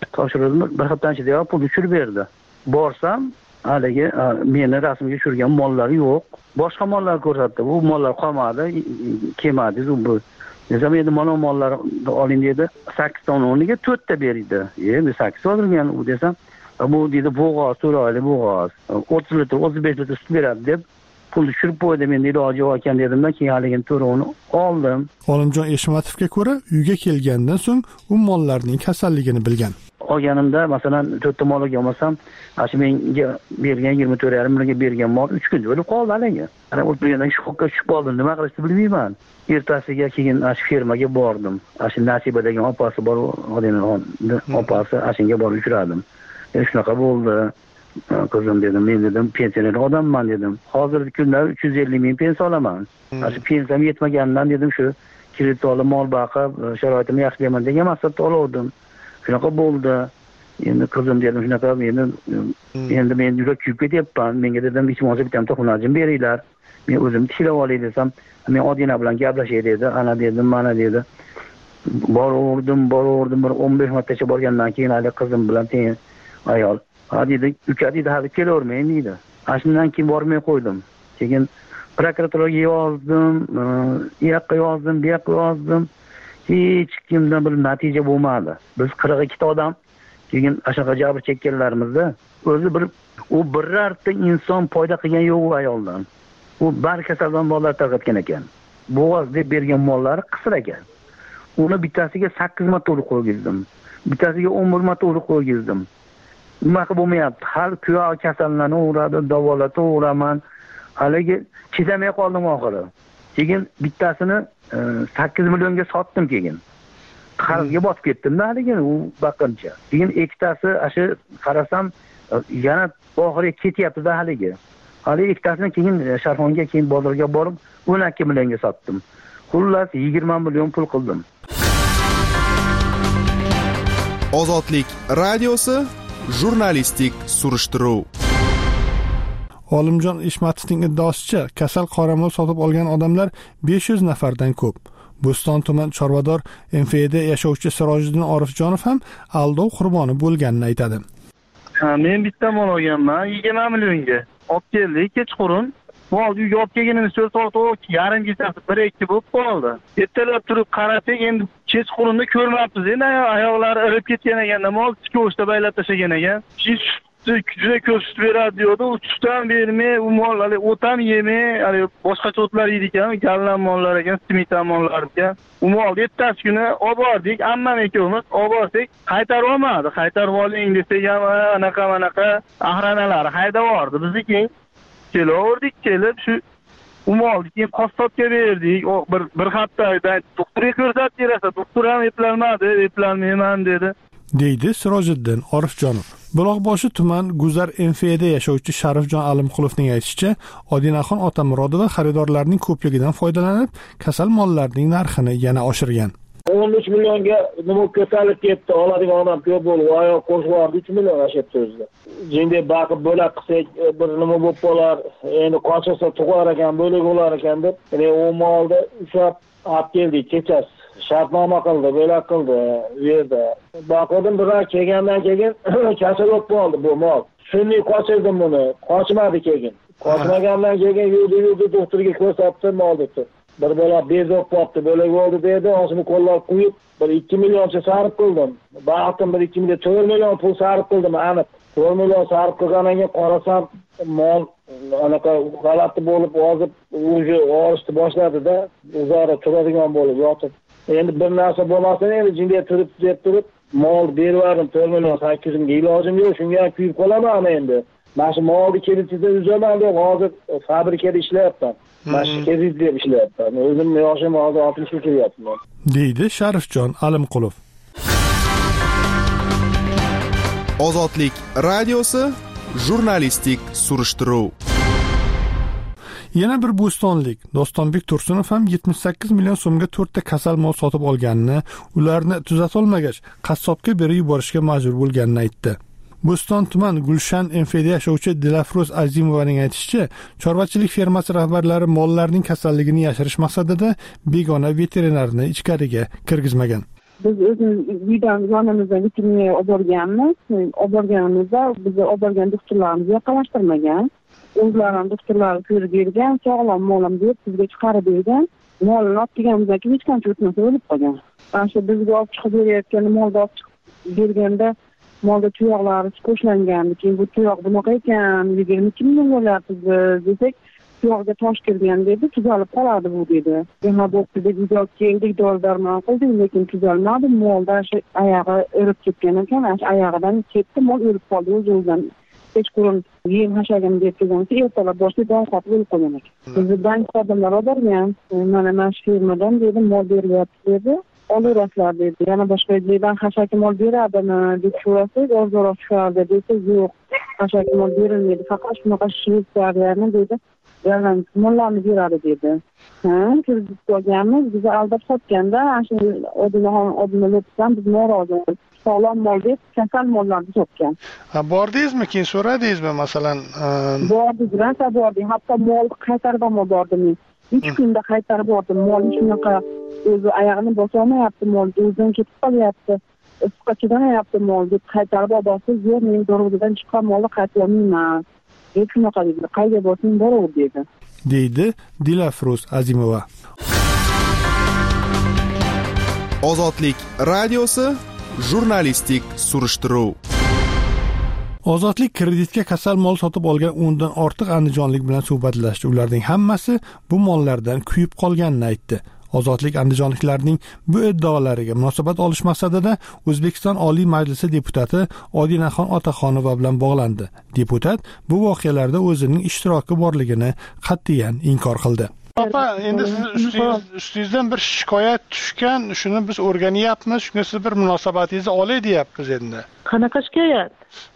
Bir haftadan ichida pul tushirib berdi. Borsam, haligi meni rasmga tushirgan mollar yo'q. Boshqa mollar ko'rsatdi. Bu mollar qolmadi, kelmadi bu. Desam endi mana mollarni oling dedi. 8 ta o'rniga 4 ta berdi. Endi 8 oldirgan u desam, bu dedi bo'g'oz, so'rayli bo'g'oz. 30 litr, 35 litr sut beradi deb pul tushirib qo'ydim, endi iloji yo'q ekan dedimda, keyin haligini to'rovini oldim. Olimjon Eshmatovga ko'ra, uyga kelgandan so'ng u mollarning kasalligini bilgan. olganimda masalan 4 ta mol olmasam, shu menga bergan 24,5 millionga bergan mol 3 kunda o'lib qoldi haligi. Ana o'lgandan shokka tushib qoldim, nima qilishni bilmayman. Ertasiga keyin shu fermaga bordim. Shu Nasiba degan opasi bor, Odinaxonni opasi, shunga borib uchradim. Shunaqa bo'ldi. Qizim dedim, men dedim pensioner odamman dedim. Hozirgi kunda 350 ming pensiya olaman. Shu pensiyam yetmaganidan dedim shu kredit olib mol boqib, sharoitimni yaxshilayman degan maqsadda oldim. Shunaqa bo'ldi. Endi qizim dedim, shunaqa endi men juda kuyib ketyapman. Menga dedim, hech bo'lmasa bitta xonajim beringlar. Men o'zim tishlab olay desam, men Odina bilan gaplashay dedi. Ana dedim, mana dedi. Boraverdim, bir 15 martacha borgandan keyin hali qizim bilan teng ayol. Dedi, uka dedi, hali kelavermayman dedi. Shundan keyin bormay qo'ydim. Keyin prokuraturaga yozdim, u yoqqa yozdim, bu yoqqa yozdim. Hech kimdan bir natija bo'lmadi. Biz 42 ta odam keyin ashaqa jabr chekkanlarimizda o'zi u birorta inson foyda qilgan yo'q u ayoldan. U bar kasaldan mollar tarqatgan ekan. Bo'g'oz deb bergan mollari qisir ekan. Uni bittasiga 8 marta urib qo'ygizdim. Bittasiga 11 marta urib qo'ygizdim. Nima bo'lmayapti? Hal kuyov kasallanadi, davolataveraman. Haligi chidamay qoldim oxiri. Keyin bittasini 8 millionga sotdim keyin. Qarzga botib ketdim-da haligi u baqincha. Keyin ikkitasi shu qarasam yana oxiriga ketyapti-da haligi. Haligi ikkitasini keyin Sharxonga keyin bozorga borib 12 millionga sotdim. Xullas 20 million pul qildim. Ozodlik radiosi jurnalistik surishtiruv. Olimjon Ishmatovning iddaosicha, kasal qoramol sotib olgan odamlar 500 nafardan ko'p. Bo'ston tuman chorvador MFD yashovchi Sirojiddin Orifjonov ham aldov qurboni bo'lganini aytadi. Men bitta mol olganman 20 millionga. Olib keldik kechqurun. Mol uyga olib kelganimiz 4 soat yarim kechasi 1-2 bo'lib qoldi. Ertalab turib qarasak, endi kechqurunda ko'rmabmiz. Endi oyoqlari irib ketgan ekan, mol ko'chda baylab tashlagan ekan. Juda ko'p sut beradi diyordi. U sutdan bermay, u mol o'tam yemay, boshqacha o'tlar yeydi ekan, gallan mollar ekan, simitan mollar ekan. U molni ertasi kuni olib bordik, ammam ikkovimiz olib bordik, qaytarib olmadi. Qaytarib oling desak ham anaqa ahranalari haydab yubordi. Biz keyin kelaverdik, kelib shu u molni keyin qassobga berdik. Bir haftadan doktorga ko'rsatib berasa, doktor ham eplolmayman dedi. Deydi Sirojiddin Orifjonov. Buloqboshi tuman Guzar MFD yashovchi Sharifjon Alimqulovning aytishicha, Odinaxon Otamurodova xaridorlarning ko'pligidan foydalanib, kasal mollarning narxini yana oshirgan. 13 millionga nima ko'tarib ketdi, oladigan odam ko'p bo'lib, oyoq qo'shib 3 million ashibdi o'zida. Jinday baqib bo'lak qilsak, bir nima bo'lib qolar, endi qochsa tug'ar ekan, bo'lak bo'lar ekan deb, u molni ushlab olib keldik kechasi. Shartnoma qildi, bo'lak qildi u yerda. Boqdim biroq kelgandan keyin kasal bo'lib qoldi bu mol. Shunday qochirdim buni, qochmadi keyin. Qochmagandan keyin yurdi doktorga ko'rsatdim, mol debdi. Bir bola bezib qoldi, bo'lak bo'ldi dedi, o'shini qo'llab qo'yib, bir 2 millioncha sarf qildim. Baqdim bir 2 million, 4 million pul sarf qildim, aniq. 4 million sarf qilgandan keyin qarasam, mol anaqa g'alati bo'lib, hozir o'zi olishni boshladi-da, o'zaro turadigan bo'lib yotib. Endi bir narsa bo'lmasa, endi jinday turib mol bervarim 4 million 800 mingga ilojim yo'q, shunga ham kuyib qolaman endi. Mana shu molni kreditida uzaman deb hozir fabrikada ishlayapman. Mana shu kredit deb ishlayapman. O'zim yoshim hozir 60 ga kelyapman. Deydi Sharifjon Alimqulov. Ozodlik radiosi jurnalistik surishtiruv. Yana bir bo'stonlik Dostonbek Tursunov ham 78 million so'mga 4 ta kasal mol sotib olganini, ularni tuzatolmagach qassobga berib yuborishga majbur bo'lganini aytdi. Bo'ston tuman Gulshan MFD yashovchi Dilafruz Azimovaning aytishicha, chorvachilik fermasi rahbarlari mollarning kasalligini yashirish maqsadida begona veterinarni ichkariga kirgizmagan. Biz o'zimiz uydan yonimizdan veterinariya olib borganmiz. Olib borganimizda bizni olib borgan doktorlarimiz yaqinlashtirmagan. O'zlarining doktorlari ko'rib bergan, sog'lom molim deb bizga chiqarib bergan. Molni olib kelganimizdan keyin hech qancha o'tmasa o'lib qolgan. Ana shu bizga olib chiqib berayotgan molni olib chiqib berganda molda tuyoqlari qo'shlangan. Keyin bu tuyoq bunaqa ekan, 22 million bo'lyapti desak, tuyog'iga tosh kirgan dedi, tuzalib qoladi bu dedi. Yana doktorga juda keldik, dori-darmon qildik, lekin tuzalmadi. Molda shu oyog'i o'rib ketgan ekan, oyog'idan ketdi, mol o'rib qoldi o'zidan. Kechqurun yem hashagim deb kelganki, ertalab boshida don qotib o'lib qolgan ekan. Bizdan xodimlar borgan, mana shu firmadan dedi, mol beryapti dedi. Olaverasizlar dedi. Yana boshqa yerdan hashaki mol beradimi deb so'rasak, ozroq chiqardi desa, yo'q, hashaki mol berilmaydi, faqat shunaqa Shvetsariyani dedi, yalan mollarni beradi dedi. Kirib qo'yganmiz, bizni aldab sotganda, shu odamlar o'tsan biz norozi. Sog'lom mol deb kasal mollarni sotgan. Bordingizmi, keyin so'radingizmi masalan? Bordik, rosa bordik. Hatto mol qaytarib ham bordim. 3 kunda qaytarib bordim. Mol shunaqa o'zi oyog'ini bosolmayapti, mol o'zidan ketib qolyapti. Issiqqa chidamayapti mol deb qaytarib borsiz, yo'q, men dorug'dan chiqqan molni qaytarib olmayman. Deb shunaqa dedi. Qayga borsang boraver dedi. Deydi Dilafruz Azimova. Ozodlik radiosi jurnalistik surishtiruv. Ozodlik kreditga kasal mol sotib olgan 10 dan ortiq andijonlik bilan suhbatlashdi. Ularning hammasi bu mollardan kuyib qolganini aytdi. Ozodlik andijonliklarning bu iddaolariga munosabat olish maqsadida O'zbekiston Oliy Majlisi deputati Odinaxon Otaxonova bilan bog'landi. Deputat bu voqealarda o'zining ishtiroki borligini qat'iyan inkor qildi. Opa, endi siz ustingizdan bir shikoyat tushgan, shuni biz o'rganyapmiz, shunga siz bir munosabatingizni olay deyapmiz endi. Qanaqa shikoyat?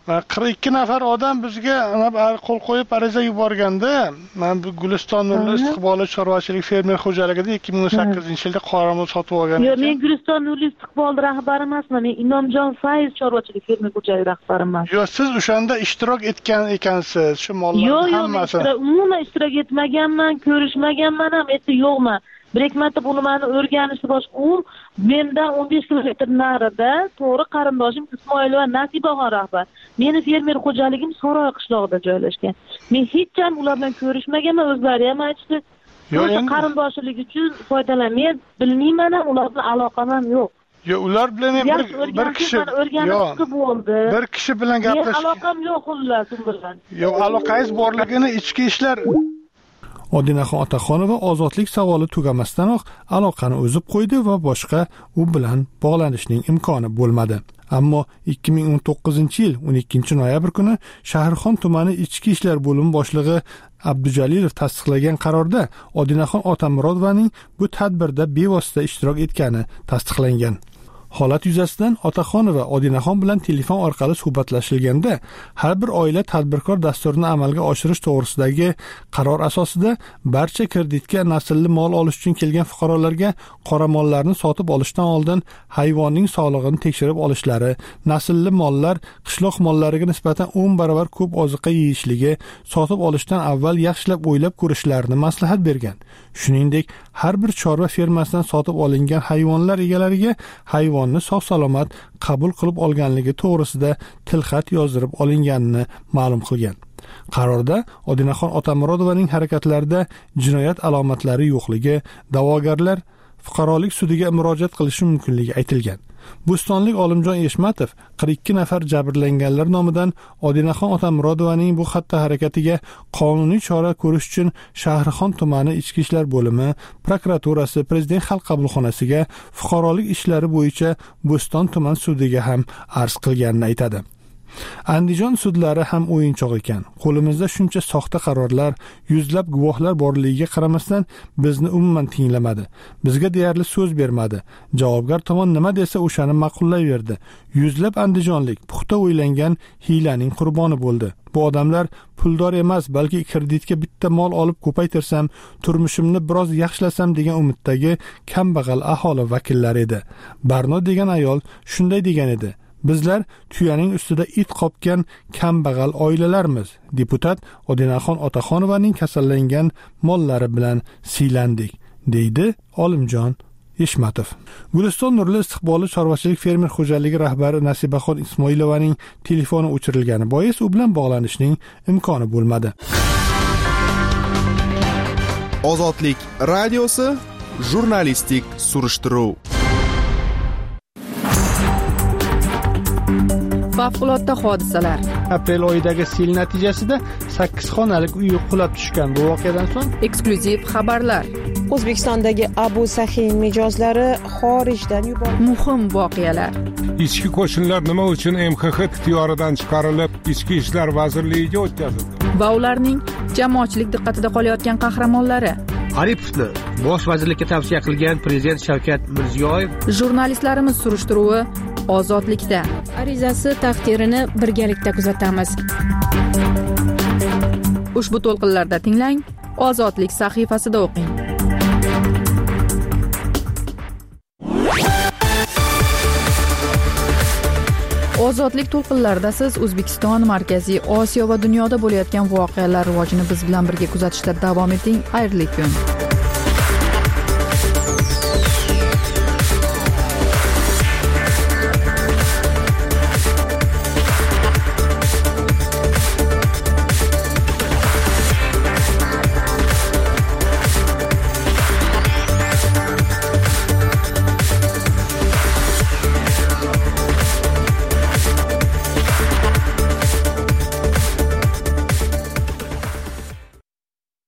42 nafar odam bizga qo'l qo'yib ariza yuborganda, men bu Guliston Nurli istiqbolli chorvachilik fermer xo'jaligida 2008-yilda qoramol sotib olgan. Yo'q, men Guliston Nurli istiqbolli rahbari emasman, men Inomjon Fayz chorvachilik fermer xo'jaligi rahbariman. Yo'q, siz o'shanda ishtirok etgan ekansiz, shu mollarning hammasi. Yo'q, umuman ishtirok etmaganman, ko'rishmaganman ham, yo'qman. Bir marta buni meni o'rganishni boshqa mendan 15 kilometr narida to'g'ri qarindoshim Ismoilova Nasibaxon rahbar. Meni fermer xo'jaligim Soroy qishlog'ida joylashgan. Men hech ham ular bilan ko'rishmaganman, o'zlari ham aytishdi. Yo'q, qarindoshilik uchun foydalan. Men bilmayman ham, ular bilan aloqam ham yo'q. Yo'q, ular bilan bir kishi bo'ldi. Bir kishi bilan gaplashib. Men aloqam yo'q xullas u bilan. Yo'q, aloqangiz borligini ichki ishlar Odinaxon Otaxonova ozodlik savoli tugamasdanoq aloqani uzib qo'ydi va boshqa u bilan bog'lanishning imkoni bo'lmadi. Ammo 2019-yil 12-noyabr kuni Shahrixon tumani ichki ishlar bo'limi boshlig'i Abdujalilov tasdiqlagan qarorda Odinaxon Otamurodovaning bu tadbirda bevosita ishtirok etgani tasdiqlangan. Holat yuzasidan Otaxonova Odinaxon bilan telefon orqali suhbatlashilganda, har bir oila tadbirkor dasturini amalga oshirish to'g'risidagi qaror asosida barcha kreditga naslli mol olish uchun kelgan fuqarolarga qora mollarni sotib olishdan oldin hayvonning sog'lig'ini tekshirib olishlari, naslli mollar qishloq mollariga nisbatan 10 barobar ko'p oziqa yeyishligi, sotib olishdan avval yaxshilab o'ylab ko'rishlarini maslahat bergan. Shuningdek, har bir chorva fermasidan sotib olingan hayvonlar egalariga hayvonni sog'-salomat qabul qilib olganligi to'g'risida tilxat yozdirib olinganini ma'lum qilgan. Qarorda Odinaxon Otamurodovaning harakatlarida jinoyat alomatlari yo'qligi, da'vogarlar fuqarolik sudiga murojaat qilishi mumkinligi aytilgan. Bo'stonlik Olimjon Eshmatov 42 nafar jabrlanganlar nomidan Odinaxon Otamurodovaning bu xatti harakatiga qonuniy chora ko'rish uchun Shahrixon tumani ichki ishlar bo'limi, prokuraturasi, prezident xalq qabulxonasiga, fuqarolik ishlari bo'yicha Bo'ston tuman sudiga ham arz qilganini aytadi. Andijon sudlari ham o'yinchoq ekan. Qo'limizda shuncha soxta qarorlar, yuzlab guvohlar borligiga qaramasdan bizni umuman tinglamadi. Bizga deyarli so'z bermadi. Javobgar tomon nima desa o'shani ma'qullayverdi. Yuzlab andijonlik puxta o'ylangan hiylaning qurboni bo'ldi. Bu odamlar puldor emas, balki kreditga bitta mol olib ko'paytirsam, turmushimni biroz yaxshilasam degan umiddagi kambag'al aholi vakillari edi. Barno degan ayol shunday degan edi: Bizlar tuyaning ustida it qopgan kambag'al oilalarmiz. Deputat Odinaxon Otaxonovaning kasallangan mollari bilan siylandik, deydi Olimjon Eshmatov. Guliston Nurli istiqbolli chorvachilik fermer xo'jaligi rahbari Nasibaxon Ismoilovaning telefoni o'chirilgani bois u bilan bog'lanishning imkoni bo'lmadi. Ozodlik radiosi jurnalistik surishtiruv. Favqulodda hodisalar, aprel oyidagi sel natijasida 8 xonalik uyi qulab tushgan. Bu voqeadan so'ng eksklyuziv xabarlar. O'zbekistondagi Abu Sahin mijozlari xorijdan yuborildi. Muhim voqealar. Ichki qo'shinlar nima uchun MXX ixtiyoridan chiqarilib, Ichki ishlar vazirligiga o'tkazildi? Va ularning jamoatchilik diqqatida qolayotgan qahramonlari. Aripovni bosh vazirlikka tavsiya qilgan prezident Shavkat Mirziyoyev. Jurnalistlarimiz surishtiruvi ozodlikda. Arizasi taqdirini birgalikda kuzatamiz. Ushbu to'lqinlarda tinglang, Ozodlik sahifasida o'qing. Ozodlik to'lqinlarida siz O'zbekiston, Markaziy Osiyo va dunyoda bo'layotgan voqealar rivojini biz bilan birga kuzatishda davom eting. Xayrli kun.